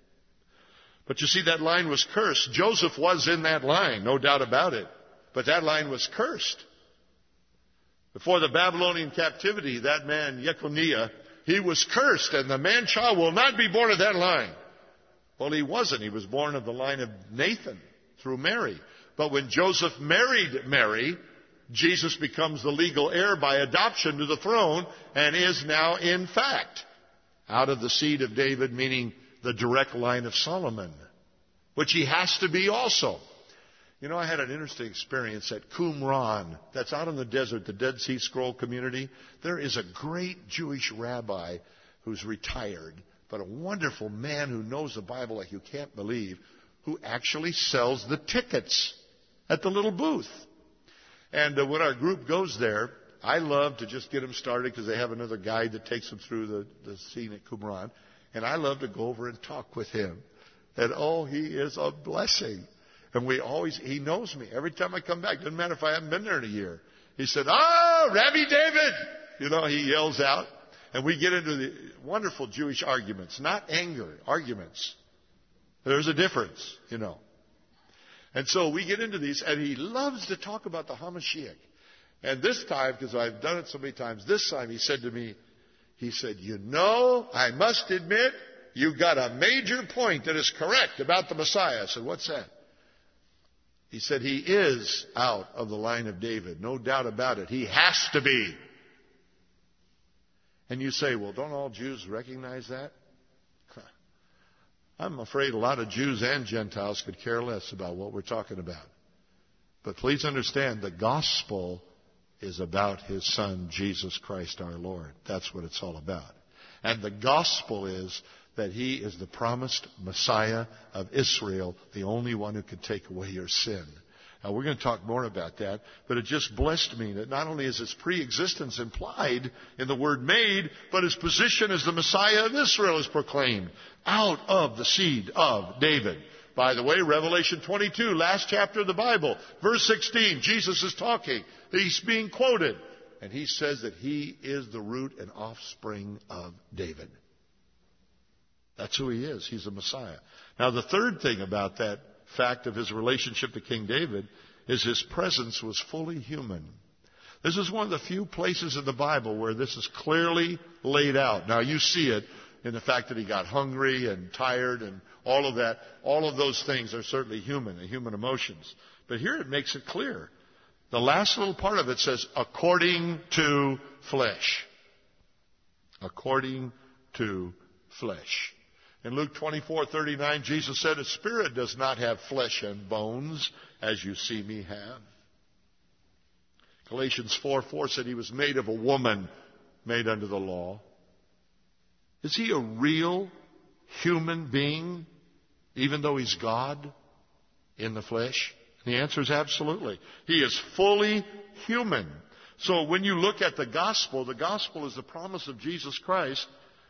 But you see, that line was cursed. Joseph was in that line, no doubt about it. But that line was cursed. Before the Babylonian captivity, that man, Jeconiah, he was cursed, and the man-child will not be born of that line. Well, he wasn't. He was born of the line of Nathan through Mary. But when Joseph married Mary, Jesus becomes the legal heir by adoption to the throne and is now, in fact, out of the seed of David, meaning the direct line of Solomon, which he has to be also. You know, I had an interesting experience at Qumran. That's out in the desert, the Dead Sea Scroll community. There is a great Jewish rabbi who's retired, but a wonderful man who knows the Bible like you can't believe, who actually sells the tickets at the little booth. And uh, when our group goes there, I love to just get them started because they have another guide that takes them through the, the scene at Qumran. And I love to go over and talk with him. And oh, he is a blessing. And we always, he knows me. Every time I come back, doesn't matter if I haven't been there in a year. He said, oh, Rabbi David! You know, he yells out. And we get into the wonderful Jewish arguments. Not anger, arguments. There's a difference, you know. And so we get into these, and he loves to talk about the HaMashiach. And this time, because I've done it so many times, this time he said to me, he said, you know, I must admit, you got a major point that is correct about the Messiah. I said, what's that? He said, he is out of the line of David. No doubt about it. He has to be. And you say, well, don't all Jews recognize that? I'm afraid a lot of Jews and Gentiles could care less about what we're talking about. But please understand, the gospel is about his son, Jesus Christ our Lord. That's what it's all about. And the gospel is that he is the promised Messiah of Israel, the only one who can take away your sin. Now, we're going to talk more about that, but it just blessed me that not only is his pre-existence implied in the word made, but his position as the Messiah of Israel is proclaimed out of the seed of David. By the way, Revelation twenty-two, last chapter of the Bible, verse sixteen, Jesus is talking. He's being quoted, and he says that he is the root and offspring of David. That's who he is. He's the Messiah. Now, the third thing about that fact of his relationship to King David is his presence was fully human. This is one of the few places in the Bible where this is clearly laid out. Now, you see it in the fact that he got hungry and tired and all of that. All of those things are certainly human, the human emotions. But here it makes it clear. The last little part of it says, according to flesh. According to flesh. In Luke twenty-four thirty-nine, Jesus said, a spirit does not have flesh and bones, as you see me have. Galatians four four said he was made of a woman, made under the law. Is he a real human being, even though he's God in the flesh? The answer is absolutely. He is fully human. So when you look at the gospel, the gospel is the promise of Jesus Christ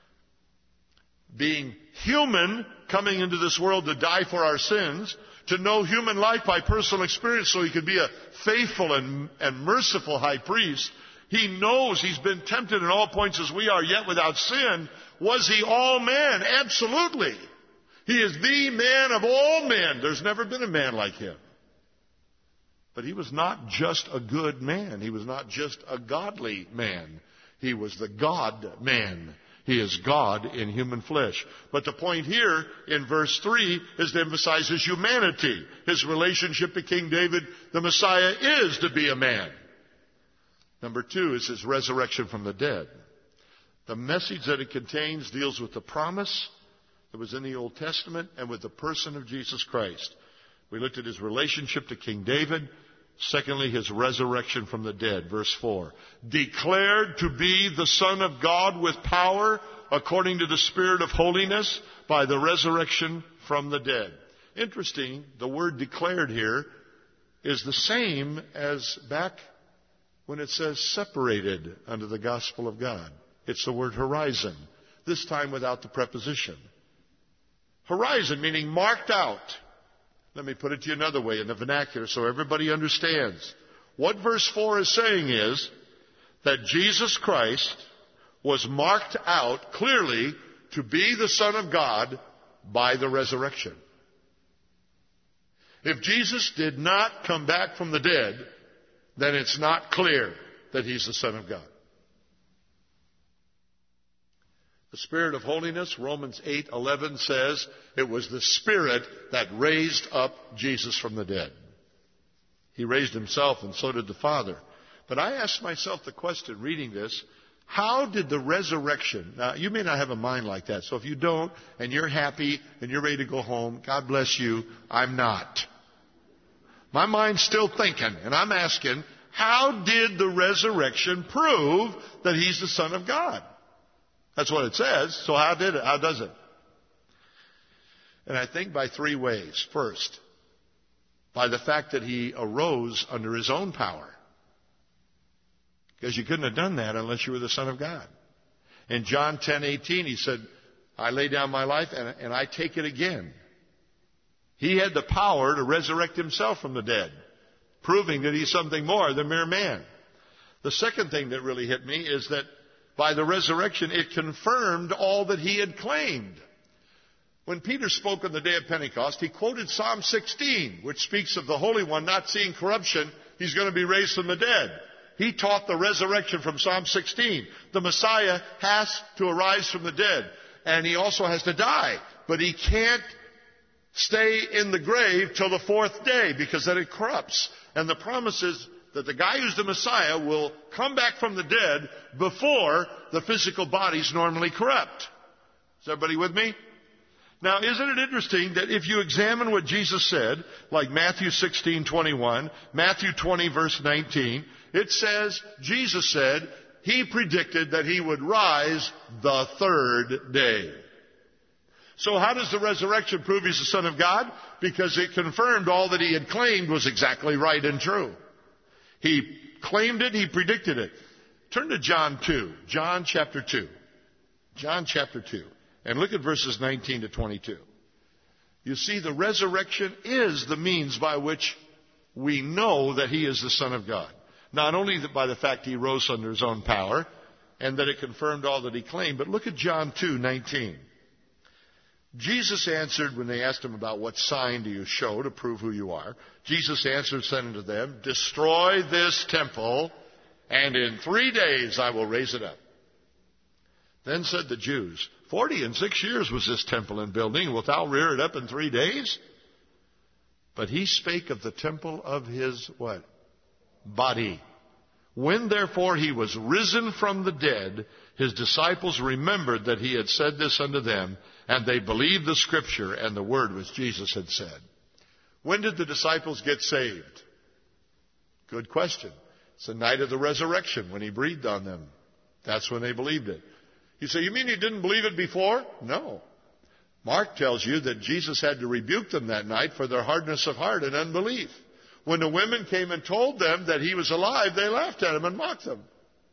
being human, coming into this world to die for our sins, to know human life by personal experience so he could be a faithful and, and merciful high priest. He knows he's been tempted in all points as we are, yet without sin. Was he all man? Absolutely. He is the man of all men. There's never been a man like him. But he was not just a good man. He was not just a godly man. He was the God man. He is God in human flesh. But the point here in verse three is to emphasize his humanity. His relationship to King David, the Messiah, is to be a man. Number two is his resurrection from the dead. The message that it contains deals with the promise that was in the Old Testament and with the person of Jesus Christ. We looked at his relationship to King David. Secondly, his resurrection from the dead. Verse four. Declared to be the Son of God with power according to the Spirit of holiness by the resurrection from the dead. Interesting, the word declared here is the same as back when it says separated under the gospel of God. It's the word horizon, this time without the preposition. Horizon meaning marked out. Let me put it to you another way in the vernacular so everybody understands. What verse four is saying is that Jesus Christ was marked out clearly to be the Son of God by the resurrection. If Jesus did not come back from the dead, then it's not clear that he's the Son of God. The Spirit of holiness, Romans eight eleven says, it was the Spirit that raised up Jesus from the dead. He raised himself, and so did the Father. But I asked myself the question, reading this, how did the resurrection... Now, you may not have a mind like that, so if you don't, and you're happy, and you're ready to go home, God bless you, I'm not. My mind's still thinking, and I'm asking, how did the resurrection prove that he's the Son of God? That's what it says. So how did it? How does it? And I think by three ways. First, by the fact that he arose under his own power. Because you couldn't have done that unless you were the Son of God. In John ten eighteen, he said, I lay down my life and, and I take it again. He had the power to resurrect himself from the dead, proving that he's something more than mere man. The second thing that really hit me is that by the resurrection, it confirmed all that he had claimed. When Peter spoke on the day of Pentecost, he quoted Psalm sixteen, which speaks of the Holy One not seeing corruption. He's going to be raised from the dead. He taught the resurrection from Psalm sixteen. The Messiah has to arise from the dead, and he also has to die. But he can't stay in the grave till the fourth day, because then it corrupts. And the promise is that the guy who's the Messiah will come back from the dead before the physical bodies normally corrupt. Is everybody with me? Now, isn't it interesting that if you examine what Jesus said, like Matthew sixteen twenty-one, Matthew twenty verse nineteen, it says, Jesus said, he predicted that he would rise the third day. So how does the resurrection prove he's the Son of God? Because it confirmed all that he had claimed was exactly right and true. He claimed it, he predicted it. Turn to John two, John chapter two. John chapter two. And look at verses nineteen to twenty-two. You see, the resurrection is the means by which we know that he is the Son of God. Not only by the fact he rose under his own power and that it confirmed all that he claimed, but look at John two nineteen. Jesus answered when they asked him about what sign do you show to prove who you are. Jesus answered, said unto them, destroy this temple, and in three days I will raise it up. Then said the Jews, Forty and six years was this temple in building. Wilt thou rear it up in three days? But he spake of the temple of his what? Body. When therefore he was risen from the dead, his disciples remembered that he had said this unto them, and they believed the scripture and the word which Jesus had said. When did the disciples get saved? Good question. It's the night of the resurrection when he breathed on them. That's when they believed it. You say, you mean you didn't believe it before? No. Mark tells you that Jesus had to rebuke them that night for their hardness of heart and unbelief. When the women came and told them that he was alive, they laughed at him and mocked him.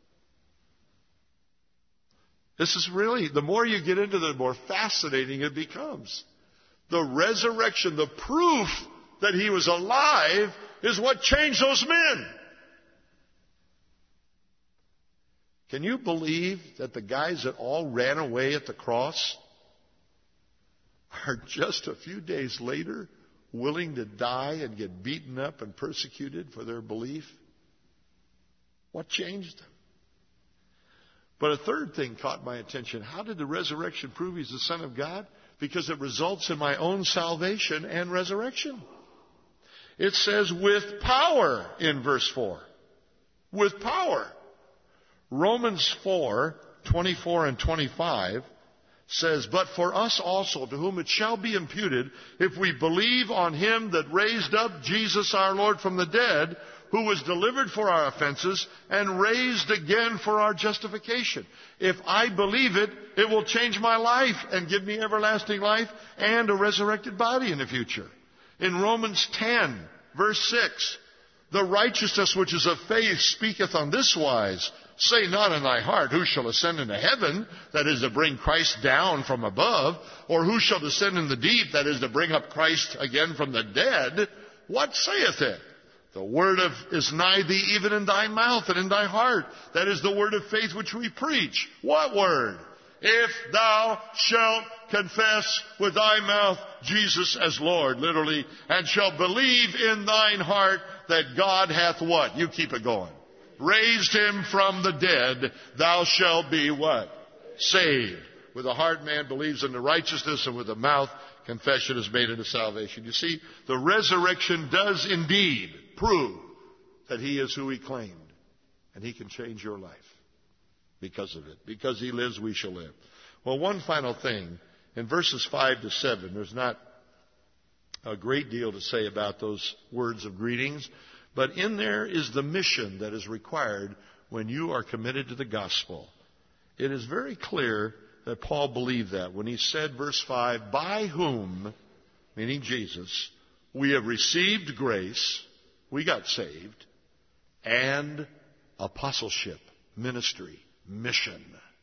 This is really, the more you get into it, the more fascinating it becomes. The resurrection, the proof that he was alive is what changed those men. Can you believe that the guys that all ran away at the cross are just a few days later willing to die and get beaten up and persecuted for their belief? What changed them? But a third thing caught my attention. How did the resurrection prove he's the Son of God? Because it results in my own salvation and resurrection. It says with power in verse four. With power. Romans four, twenty-four and twenty-five says, but for us also, to whom it shall be imputed, if we believe on him that raised up Jesus our Lord from the dead, who was delivered for our offenses and raised again for our justification. If I believe it, it will change my life and give me everlasting life and a resurrected body in the future. In Romans ten, verse six, the righteousness which is of faith speaketh on this wise, say not in thy heart, who shall ascend into heaven, that is to bring Christ down from above, or who shall descend in the deep, that is to bring up Christ again from the dead. What saith it? The word of is nigh thee, even in thy mouth and in thy heart. That is the word of faith which we preach. What word? If thou shalt confess with thy mouth Jesus as Lord, literally, and shalt believe in thine heart that God hath what? You keep it going. Raised him from the dead, thou shalt be what? Saved. With the heart man believes in the righteousness, and with the mouth confession is made unto salvation. You see, the resurrection does indeed prove that he is who he claimed. And he can change your life because of it. Because he lives, we shall live. Well, one final thing. In verses five to seven, there's not a great deal to say about those words of greetings. But in there is the mission that is required when you are committed to the gospel. It is very clear that Paul believed that when he said, verse five, by whom, meaning Jesus, we have received grace, we got saved, and apostleship, ministry, mission.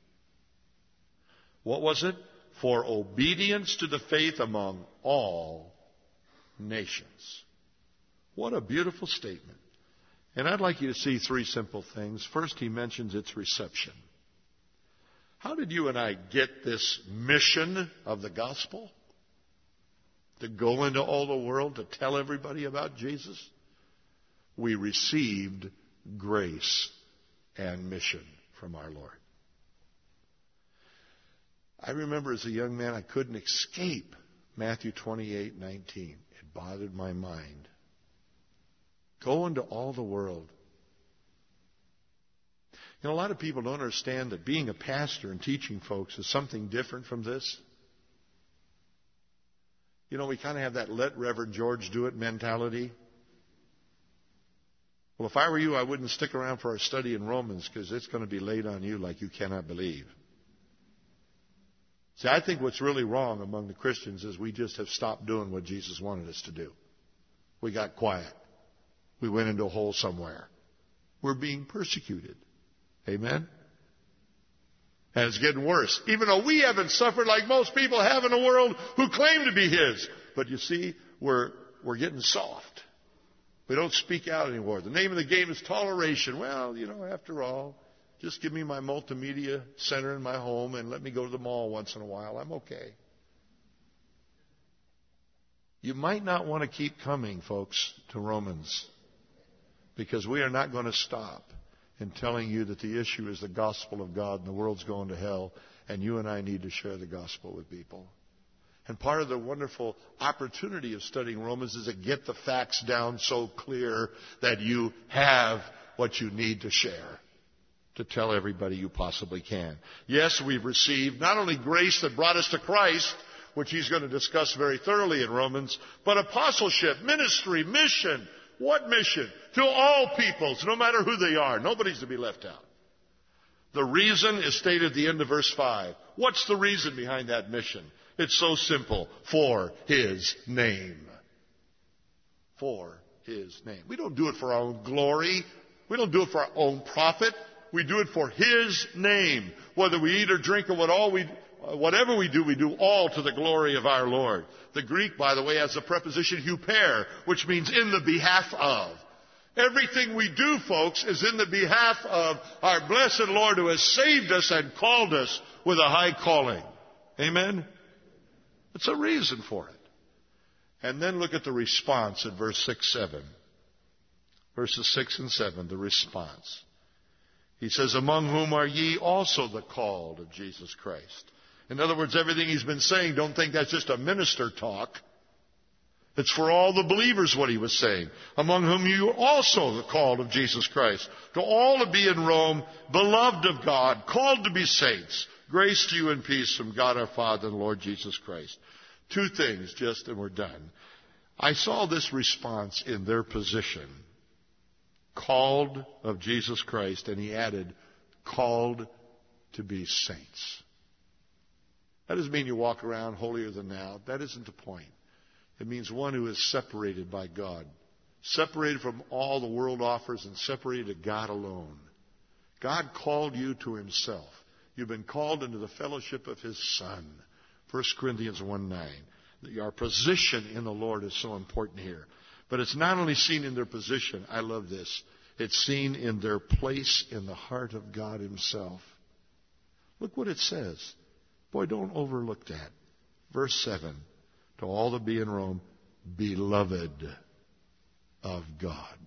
What was it? For obedience to the faith among all nations. What a beautiful statement. And I'd like you to see three simple things. First, he mentions its reception. How did you and I get this mission of the gospel? to go into all the world to tell everybody about Jesus? We received grace and mission from our Lord. I remember as a young man I couldn't escape Matthew twenty-eight nineteen. It bothered my mind. Go into all the world. You know, a lot of people don't understand that being a pastor and teaching folks is something different from this. You know, we kind of have that let Reverend George do it mentality. Well, if I were you, I wouldn't stick around for our study in Romans because it's going to be laid on you like you cannot believe. See, I think what's really wrong among the Christians is we just have stopped doing what Jesus wanted us to do. We got quiet. We went into a hole somewhere. We're being persecuted. Amen? And it's getting worse. Even though we haven't suffered like most people have in the world who claim to be His. But you see, we're, we're getting soft. We don't speak out anymore. The name of the game is toleration. Well, you know, after all, just give me my multimedia center in my home and let me go to the mall once in a while. I'm okay. You might not want to keep coming, folks, to Romans, because we are not going to stop in telling you that the issue is the gospel of God and the world's going to hell, and you and I need to share the gospel with people. And part of the wonderful opportunity of studying Romans is to get the facts down so clear that you have what you need to share, to tell everybody you possibly can. Yes, we've received not only grace that brought us to Christ, which he's going to discuss very thoroughly in Romans, but apostleship, ministry, mission. What mission? To all peoples, no matter who they are. Nobody's to be left out. The reason is stated at the end of verse five. What's the reason behind that mission? It's so simple. For His name. For His name. We don't do it for our own glory. We don't do it for our own profit. We do it for His name. Whether we eat or drink or what all we, whatever we do, we do all to the glory of our Lord. The Greek, by the way, has the preposition huper, which means in the behalf of. Everything we do, folks, is in the behalf of our blessed Lord who has saved us and called us with a high calling. Amen? It's a reason for it. And then look at the response in verse six, seven. Verses six and seven, the response. He says, among whom are ye also the called of Jesus Christ? In other words, everything he's been saying, don't think that's just a minister talk. It's for all the believers what he was saying. Among whom you also the called of Jesus Christ. To all to be in Rome, beloved of God, called to be saints. Grace to you and peace from God our Father and Lord Jesus Christ. Two things just and we're done. I saw this response in their position. Called of Jesus Christ, and he added, called to be saints. That doesn't mean you walk around holier than thou. That isn't the point. It means one who is separated by God, separated from all the world offers and separated to God alone. God called you to Himself. You've been called into the fellowship of His Son. First Corinthians one nine. Our position in the Lord is so important here. But it's not only seen in their position. I love this. It's seen in their place in the heart of God Himself. Look what it says. Boy, don't overlook that. Verse seven. To all that be in Rome, beloved of God.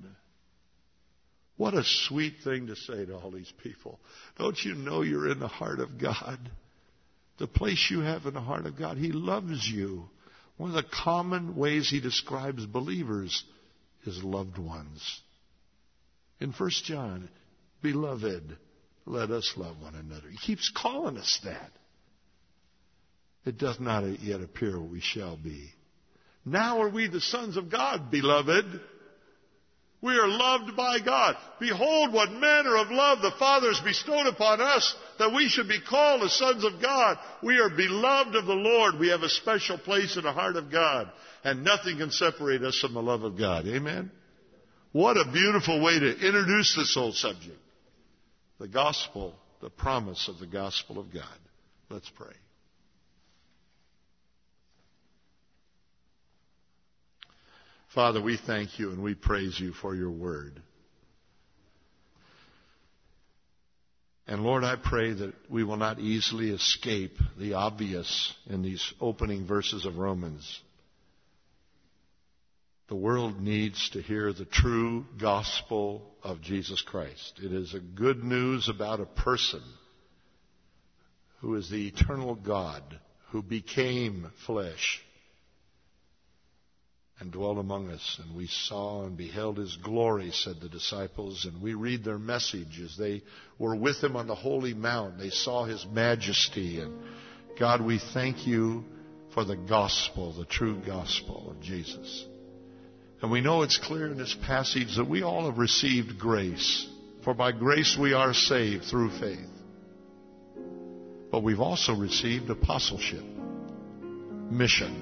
What a sweet thing to say to all these people. Don't you know you're in the heart of God? The place you have in the heart of God. He loves you. One of the common ways He describes believers is loved ones. In First John, beloved, let us love one another. He keeps calling us that. It does not yet appear what we shall be. Now are we the sons of God, beloved. We are loved by God. Behold, what manner of love the Father has bestowed upon us, that we should be called the sons of God. We are beloved of the Lord. We have a special place in the heart of God. And nothing can separate us from the love of God. Amen? What a beautiful way to introduce this whole subject. The gospel, the promise of the gospel of God. Let's pray. Father, we thank you and we praise you for your word. And Lord, I pray that we will not easily escape the obvious in these opening verses of Romans. The world needs to hear the true gospel of Jesus Christ. It is a good news about a person who is the eternal God, who became flesh and dwelt among us. And we saw and beheld his glory, said the disciples. And we read their message as they were with him on the holy mount. They saw his majesty. And God, we thank you for the gospel, the true gospel of Jesus. And we know it's clear in this passage that we all have received grace. For by grace we are saved through faith. But we've also received apostleship, mission.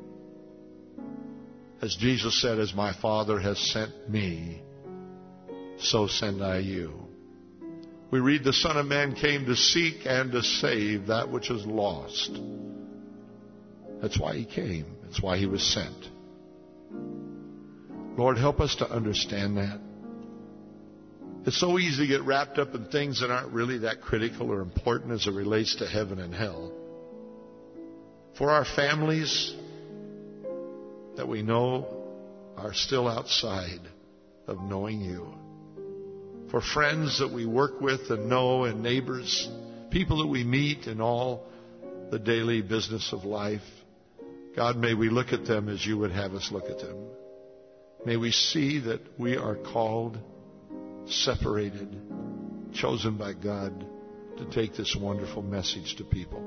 As Jesus said, as my Father has sent me, so send I you. We read the Son of Man came to seek and to save that which is lost. That's why he came. That's why he was sent. Lord, help us to understand that. It's so easy to get wrapped up in things that aren't really that critical or important as it relates to heaven and hell. For our families that we know are still outside of knowing you. For friends that we work with and know, and neighbors, people that we meet in all the daily business of life. God, may we look at them as you would have us look at them. May we see that we are called, separated, chosen by God to take this wonderful message to people.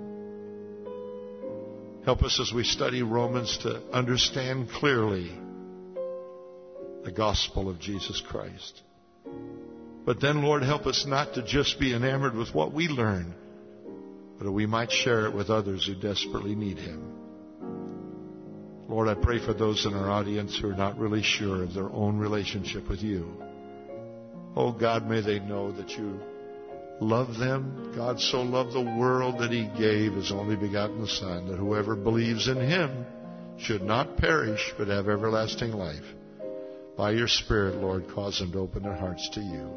Help us as we study Romans to understand clearly the gospel of Jesus Christ. But then, Lord, help us not to just be enamored with what we learn, but that we might share it with others who desperately need him. Lord, I pray for those in our audience who are not really sure of their own relationship with you. Oh, God, may they know that you love them. God so loved the world that he gave his only begotten Son, that whoever believes in him should not perish but have everlasting life. By your Spirit, Lord, cause them to open their hearts to you.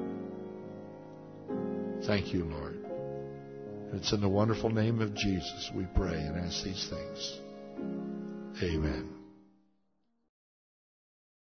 Thank you, Lord. It's in the wonderful name of Jesus we pray and ask these things. Amen.